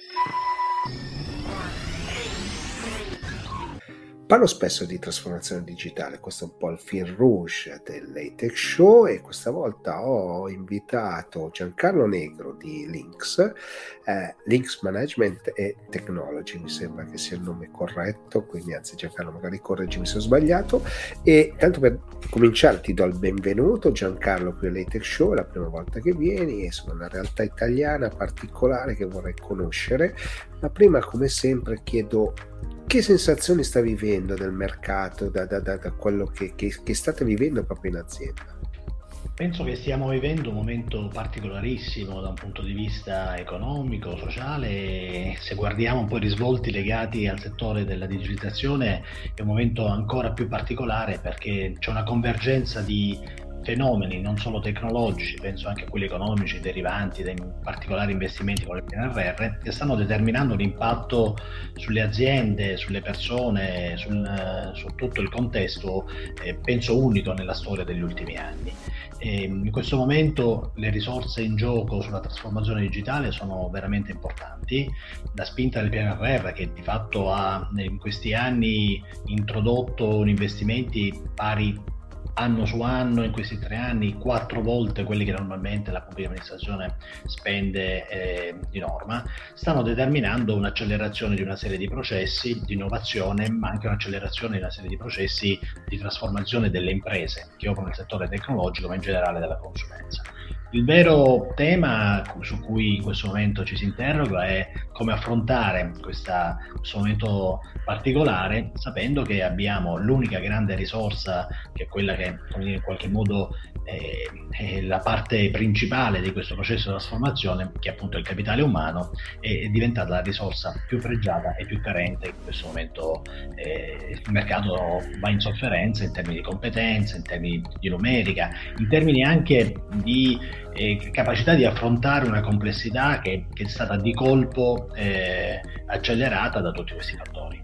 Parlo spesso di trasformazione digitale, questo è un po' il fil rouge del LaTeX Show e questa volta ho invitato Giancarlo Negro di Linx, eh, Linx Management e Technology, mi sembra che sia il nome corretto, quindi anzi Giancarlo magari correggimi se ho sbagliato, e tanto per cominciare ti do il benvenuto Giancarlo qui al LaTeX Show, è la prima volta che vieni e sono una realtà italiana particolare che vorrei conoscere, ma prima come sempre chiedo che sensazioni sta vivendo del mercato, da, da, da, da quello che, che, che state vivendo proprio in azienda? Penso che stiamo vivendo un momento particolarissimo da un punto di vista economico, sociale e se guardiamo un po' i risvolti legati al settore della digitalizzazione è un momento ancora più particolare perché c'è una convergenza di fenomeni non solo tecnologici, penso anche a quelli economici derivanti dai particolari investimenti con il P N R R, che stanno determinando un impatto sulle aziende, sulle persone, sul, su tutto il contesto, eh, penso unico nella storia degli ultimi anni. E in questo momento le risorse in gioco sulla trasformazione digitale sono veramente importanti. La spinta del P N R R che di fatto ha in questi anni introdotto investimenti pari anno su anno, in questi tre anni, quattro volte quelli che normalmente la pubblica amministrazione spende eh, di norma, stanno determinando un'accelerazione di una serie di processi di innovazione, ma anche un'accelerazione di una serie di processi di trasformazione delle imprese che operano nel settore tecnologico, ma in generale della consulenza. Il vero tema su cui in questo momento ci si interroga è come affrontare questa, questo momento particolare, sapendo che abbiamo l'unica grande risorsa, che è quella che, come dire, in qualche modo è, è la parte principale di questo processo di trasformazione, che è appunto il capitale umano, è, è diventata la risorsa più pregiata e più carente. In questo momento eh, il mercato va in sofferenza in termini di competenze, in termini di numerica, in termini anche di E capacità di affrontare una complessità che, che è stata di colpo eh, accelerata da tutti questi fattori.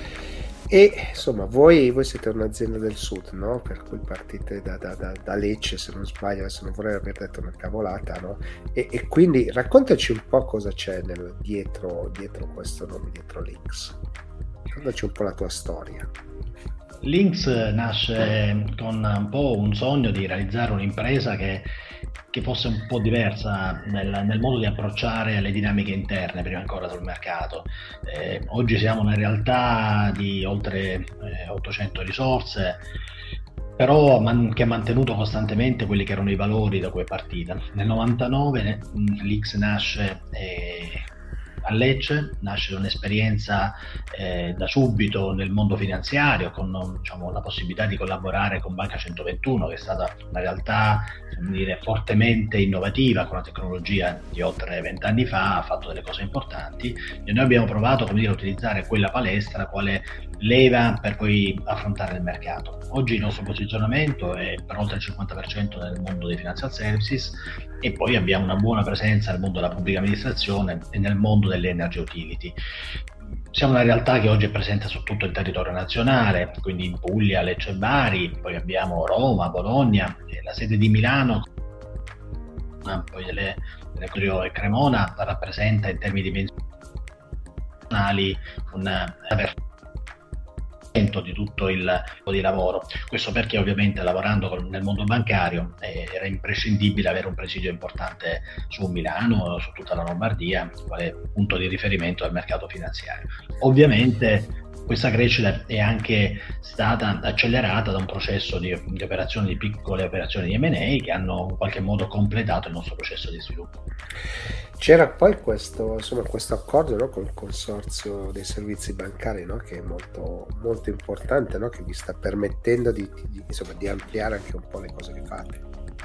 E insomma voi, voi siete un'azienda del sud, no? Per cui partite da, da, da, da Lecce, se non sbaglio, adesso non vorrei aver detto una cavolata, no? E, e quindi raccontaci un po' cosa c'è nel, dietro, dietro questo nome, dietro Linx. Raccontaci un po' la tua storia. Linx nasce con un po' un sogno di realizzare un'impresa che che fosse un po' diversa nel, nel modo di approcciare alle dinamiche interne prima ancora sul mercato. Eh, oggi siamo una realtà di oltre eh, ottocento risorse, però man, che ha mantenuto costantemente quelli che erano i valori da cui è partita. Nel novantanove Linx nasce eh, a Lecce, nasce un'esperienza eh, da subito nel mondo finanziario con diciamo, la possibilità di collaborare con Banca centoventuno, che è stata una realtà dire, fortemente innovativa, con una tecnologia di oltre vent'anni fa, ha fatto delle cose importanti e noi abbiamo provato come dire, a utilizzare quella palestra quale leva per poi affrontare il mercato. Oggi il nostro posizionamento è per oltre il cinquanta per cento nel mondo dei financial services e poi abbiamo una buona presenza nel mondo della pubblica amministrazione e nel mondo delle energy utility. Siamo una realtà che oggi è presente su tutto il territorio nazionale, quindi in Puglia, Lecce e Bari, poi abbiamo Roma, Bologna, la sede di Milano, poi delle, delle e Cremona rappresenta in termini dimensionali una di tutto il tipo di lavoro. Questo perché ovviamente lavorando con, nel mondo bancario eh, era imprescindibile avere un presidio importante su Milano, su tutta la Lombardia, quale punto di riferimento del mercato finanziario. Ovviamente questa crescita è anche stata accelerata da un processo di, di operazioni, di piccole operazioni di M and A che hanno in qualche modo completato il nostro processo di sviluppo. C'era poi questo, insomma, questo accordo, no, con il consorzio dei servizi bancari, no, che è molto, molto importante, no, che vi sta permettendo di, di, insomma, di ampliare anche un po' le cose che fate.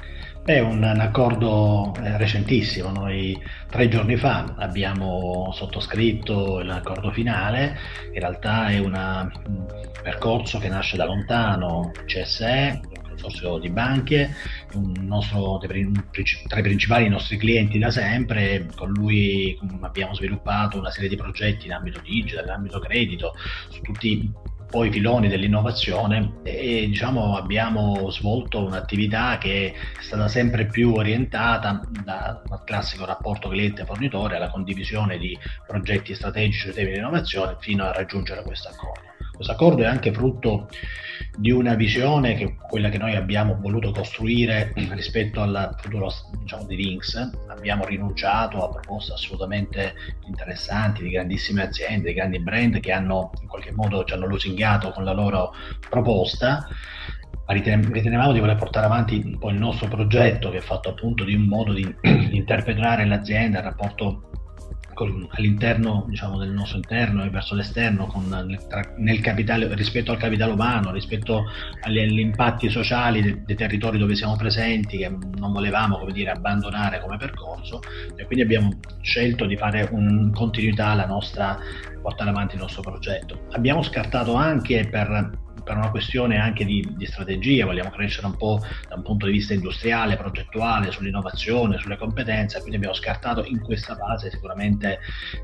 È un, un accordo eh, recentissimo. Noi tre giorni fa abbiamo sottoscritto l'accordo finale. In realtà è una, un percorso che nasce da lontano, C S E, un consorzio di banche, un nostro, tra i principali nostri clienti da sempre. Con lui abbiamo sviluppato una serie di progetti in ambito digital, in ambito credito, su tutti poi i filoni dell'innovazione, e diciamo abbiamo svolto un'attività che è stata sempre più orientata dal classico rapporto cliente-fornitore alla condivisione di progetti strategici sui temi di innovazione fino a raggiungere questo accordo. Questo accordo è anche frutto di una visione che quella che noi abbiamo voluto costruire rispetto al futuro, diciamo, di Lynx. Abbiamo rinunciato a proposte assolutamente interessanti di grandissime aziende, di grandi brand che hanno in qualche modo ci hanno lusingato con la loro proposta. Ritenevamo di voler portare avanti un po' il nostro progetto, che è fatto appunto di un modo di interpretare l'azienda, il rapporto Con, all'interno, diciamo, del nostro interno e verso l'esterno, con, nel, tra, nel capitale, rispetto al capitale umano, rispetto agli, agli impatti sociali de, dei territori dove siamo presenti, che non volevamo, come dire, abbandonare come percorso, e quindi abbiamo scelto di fare un continuità la nostra, portare avanti il nostro progetto. Abbiamo scartato anche per per una questione anche di, di strategia, vogliamo crescere un po' da un punto di vista industriale, progettuale, sull'innovazione, sulle competenze, quindi abbiamo scartato in questa fase sicuramente,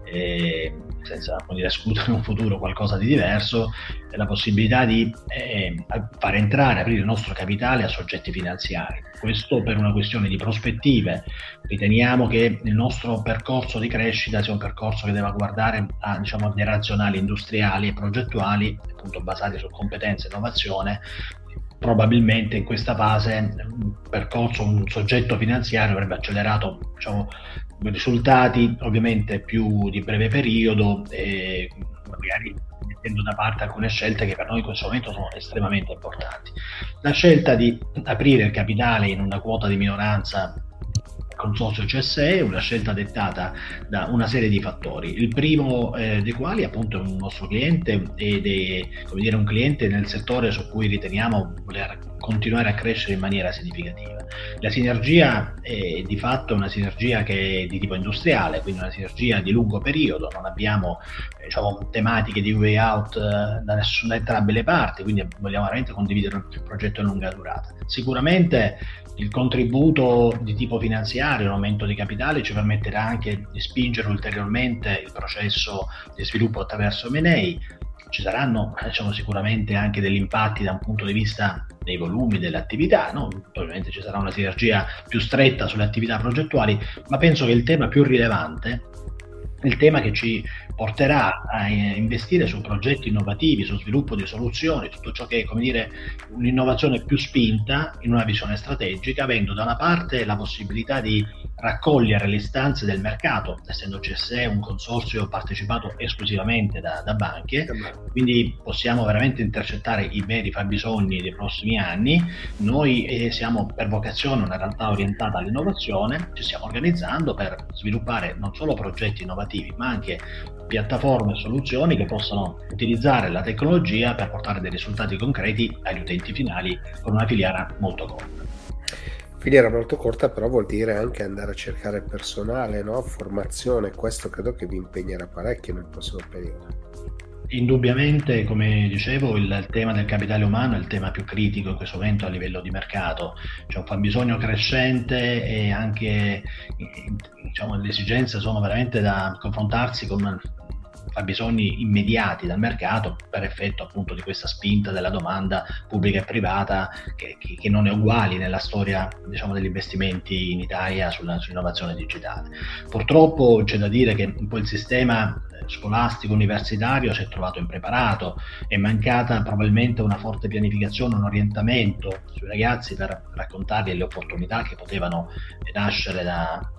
eh, senza dire, escludere un futuro qualcosa di diverso, la possibilità di eh, far entrare, aprire il nostro capitale a soggetti finanziari. Questo per una questione di prospettive. Riteniamo che il nostro percorso di crescita sia un percorso che deve guardare a, diciamo, a dei razionali industriali e progettuali, appunto basati su competenze e innovazione. Probabilmente in questa fase un percorso, un soggetto finanziario avrebbe accelerato, diciamo, risultati ovviamente più di breve periodo, e magari mettendo da parte alcune scelte che per noi in questo momento sono estremamente importanti. La scelta di aprire il capitale in una quota di minoranza consorzio C S E è una scelta dettata da una serie di fattori, il primo eh, dei quali appunto è un nostro cliente ed è, come dire, un cliente nel settore su cui riteniamo voler continuare a crescere in maniera significativa. La sinergia è di fatto una sinergia che è di tipo industriale, quindi una sinergia di lungo periodo, non abbiamo eh, diciamo, tematiche di way out eh, da nessuna entrambe le parti, quindi vogliamo veramente condividere un progetto a lunga durata. Sicuramente il contributo di tipo finanziario, un aumento di capitale, ci permetterà anche di spingere ulteriormente il processo di sviluppo attraverso M and A. Ci saranno, diciamo, sicuramente anche degli impatti da un punto di vista dei volumi dell'attività, no? Ovviamente ci sarà una sinergia più stretta sulle attività progettuali, ma penso che il tema più rilevante, il tema che ci porterà a investire su progetti innovativi, su sviluppo di soluzioni, tutto ciò che è, come dire, un'innovazione più spinta in una visione strategica, avendo da una parte la possibilità di raccogliere le istanze del mercato, essendo C S E un consorzio partecipato esclusivamente da, da banche, quindi possiamo veramente intercettare i veri fabbisogni dei prossimi anni. Noi eh, siamo per vocazione una realtà orientata all'innovazione, ci stiamo organizzando per sviluppare non solo progetti innovativi, ma anche piattaforme e soluzioni che possano utilizzare la tecnologia per portare dei risultati concreti agli utenti finali con una filiera molto corta. Filiera molto corta, però vuol dire anche andare a cercare personale, no? Formazione, questo credo che vi impegnerà parecchio nel prossimo periodo. Indubbiamente, come dicevo, il, il tema del capitale umano è il tema più critico in questo momento a livello di mercato. C'è un fabbisogno crescente e anche, diciamo, le esigenze sono veramente da confrontarsi con fabbisogni immediati dal mercato per effetto appunto di questa spinta della domanda pubblica e privata che, che, che non è uguale nella storia, diciamo, degli investimenti in Italia sulla, sull'innovazione digitale. Purtroppo c'è da dire che un po' il sistema scolastico universitario si è trovato impreparato, è mancata probabilmente una forte pianificazione, un orientamento sui ragazzi per raccontargli le opportunità che potevano nascere da, da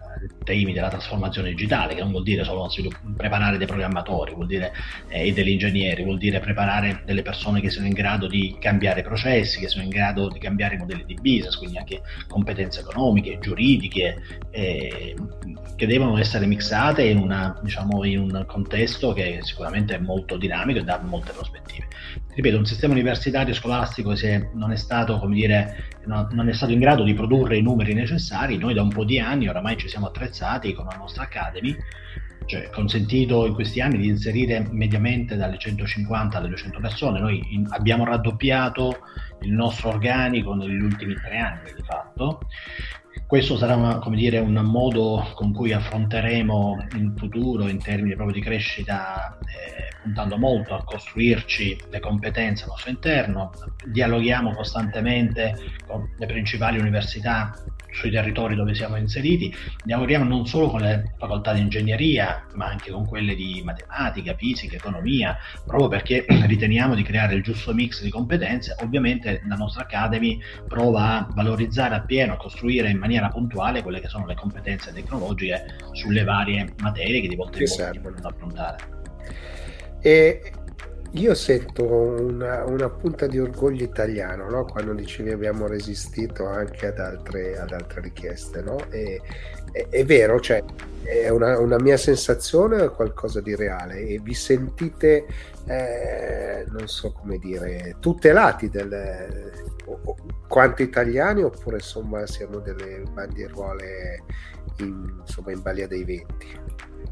temi della trasformazione digitale, che non vuol dire solo preparare dei programmatori, vuol dire eh, e degli ingegneri, vuol dire preparare delle persone che sono in grado di cambiare processi, che sono in grado di cambiare modelli di business, quindi anche competenze economiche, giuridiche, eh, che devono essere mixate in, una, diciamo, in un contesto che sicuramente è molto dinamico e dà molte prospettive. Ripeto, un sistema universitario scolastico, se non è stato, come dire, no, non è stato in grado di produrre i numeri necessari, noi da un po' di anni oramai ci siamo attrezzati con la nostra Academy, cioè consentito in questi anni di inserire mediamente dalle centocinquanta alle duecento persone. Noi in, abbiamo raddoppiato il nostro organico negli ultimi tre anni di fatto. Questo sarà una, come dire, un modo con cui affronteremo in futuro in termini proprio di crescita, eh, puntando molto a costruirci le competenze al nostro interno. Dialoghiamo costantemente con le principali università sui territori dove siamo inseriti, dialoghiamo non solo con le facoltà di ingegneria, ma anche con quelle di matematica, fisica, economia, proprio perché riteniamo di creare il giusto mix di competenze. Ovviamente la nostra Academy prova a valorizzare appieno, a costruire in maniera puntuale quelle che sono le competenze tecnologiche sulle varie materie che di volta in volta devono affrontare. E io sento una, una punta di orgoglio italiano, no? Quando dicevi abbiamo resistito anche ad altre, ad altre richieste, no? E, è, è vero, cioè è una, una mia sensazione o è qualcosa di reale? E vi sentite, eh, non so come dire, tutelati del, quanto italiani, oppure insomma siamo delle bandieruole in, insomma, in balia dei venti?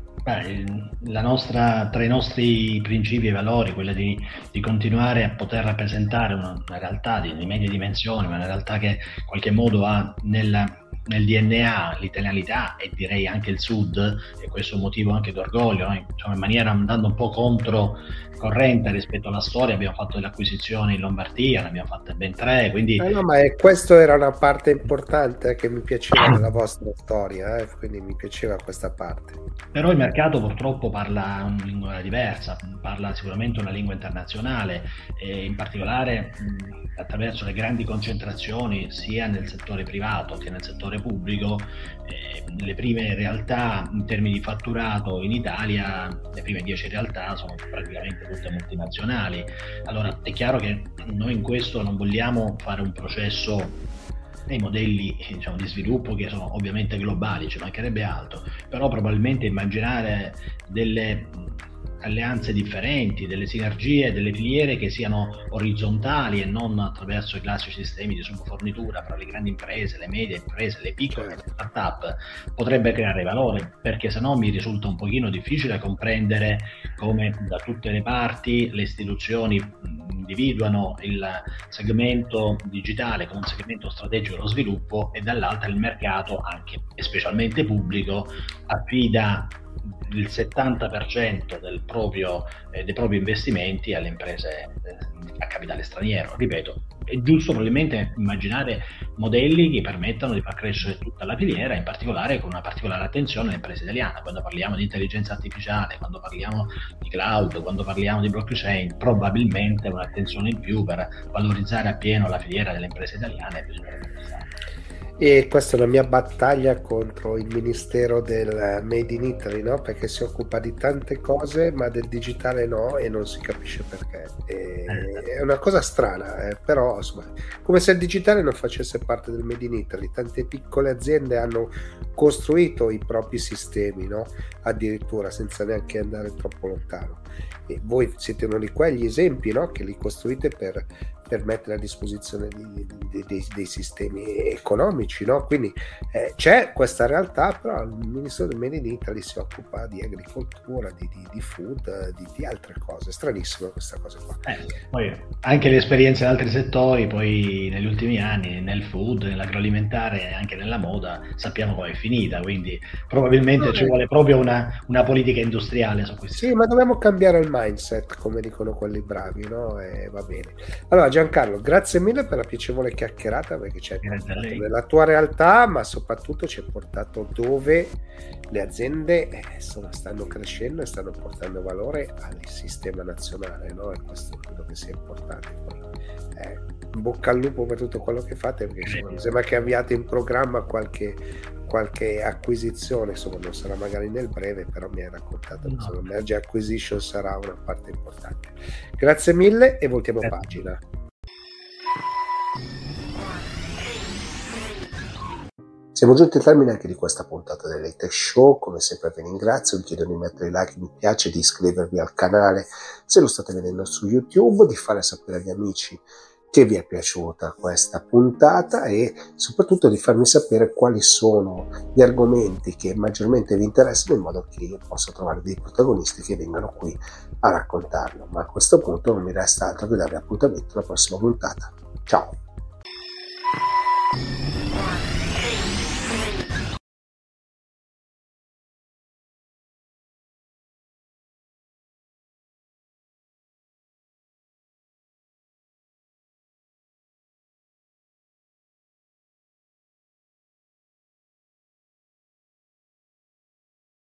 La nostra, tra i nostri principi e valori, quella di, di continuare a poter rappresentare una, una realtà di, di medie dimensioni, ma una realtà che in qualche modo ha nel, nel D N A l'italianità e direi anche il Sud, e questo è un motivo anche d'orgoglio, no? Insomma, in maniera andando un po' contro corrente rispetto alla storia, abbiamo fatto delle acquisizioni in Lombardia, ne abbiamo fatte ben tre, quindi... Eh no, ma è, questo era una parte importante che mi piaceva della vostra storia, eh? Quindi mi piaceva questa parte. Però il mercato purtroppo parla una lingua diversa, parla sicuramente una lingua internazionale, e in particolare mh, attraverso le grandi concentrazioni sia nel settore privato che nel settore pubblico. Eh, le prime realtà in termini di fatturato in Italia, le prime dieci realtà sono praticamente tutte multinazionali. Allora è chiaro che noi in questo non vogliamo fare un processo nei modelli, diciamo, di sviluppo che sono ovviamente globali, ci mancherebbe altro, però probabilmente immaginare delle alleanze differenti, delle sinergie, delle filiere che siano orizzontali e non attraverso i classici sistemi di subfornitura fra le grandi imprese, le medie imprese, le piccole, le start-up, potrebbe creare valore, perché se no mi risulta un pochino difficile comprendere come da tutte le parti le istituzioni individuano il segmento digitale come un segmento strategico dello sviluppo e dall'altra il mercato, anche e specialmente pubblico, affida il settanta per cento del proprio, eh, dei propri investimenti alle imprese eh, a capitale straniero. Ripeto, è giusto probabilmente immaginare modelli che permettano di far crescere tutta la filiera, in particolare con una particolare attenzione alle imprese italiane. Quando parliamo di intelligenza artificiale, quando parliamo di cloud, quando parliamo di blockchain, probabilmente un'attenzione in più per valorizzare appieno la filiera delle imprese italiane bisognerebbe pensare. E questa è la mia battaglia contro il Ministero del Made in Italy, no? Perché si occupa di tante cose ma del digitale no, e non si capisce perché. E è una cosa strana, eh? Però insomma, come se il digitale non facesse parte del Made in Italy. Tante piccole aziende hanno costruito i propri sistemi, no? Addirittura senza neanche andare troppo lontano. E voi siete uno di quegli esempi, no? Che li costruite per per mettere a disposizione di, di, di, dei, dei sistemi economici, no? Quindi eh, c'è questa realtà, però il Ministero del Made in Italy si occupa di agricoltura, di, di, di food, di, di altre cose. Stranissima questa cosa qua. Eh, poi anche le esperienze in altri settori, poi negli ultimi anni nel food, nell'agroalimentare e anche nella moda sappiamo come è finita, quindi probabilmente no, ci vuole proprio una, una politica industriale su questo. Sì, ma dobbiamo cambiare il mindset, come dicono quelli bravi, no? E va bene. Allora Giancarlo, grazie mille per la piacevole chiacchierata, perché ci hai portato nella tua realtà, ma soprattutto ci hai portato dove le aziende eh, sono, stanno crescendo e stanno portando valore al sistema nazionale, no? E questo credo che sia importante. Poi, eh, in bocca al lupo per tutto quello che fate, perché insomma, mi sembra che abbiate in programma qualche qualche acquisizione, insomma non sarà magari nel breve, però mi hai raccontato che No. insomma, merger acquisition sarà una parte importante. Grazie mille e voltiamo Grazie. pagina. Siamo giunti al termine anche di questa puntata dell'High-Tech Show. Come sempre vi ringrazio, vi chiedo di mettere like, mi piace, di iscrivervi al canale se lo state vedendo su YouTube, di fare sapere agli amici che vi è piaciuta questa puntata e soprattutto di farmi sapere quali sono gli argomenti che maggiormente vi interessano, in modo che io possa trovare dei protagonisti che vengano qui a raccontarlo. Ma a questo punto non mi resta altro che darvi appuntamento alla prossima puntata. Ciao!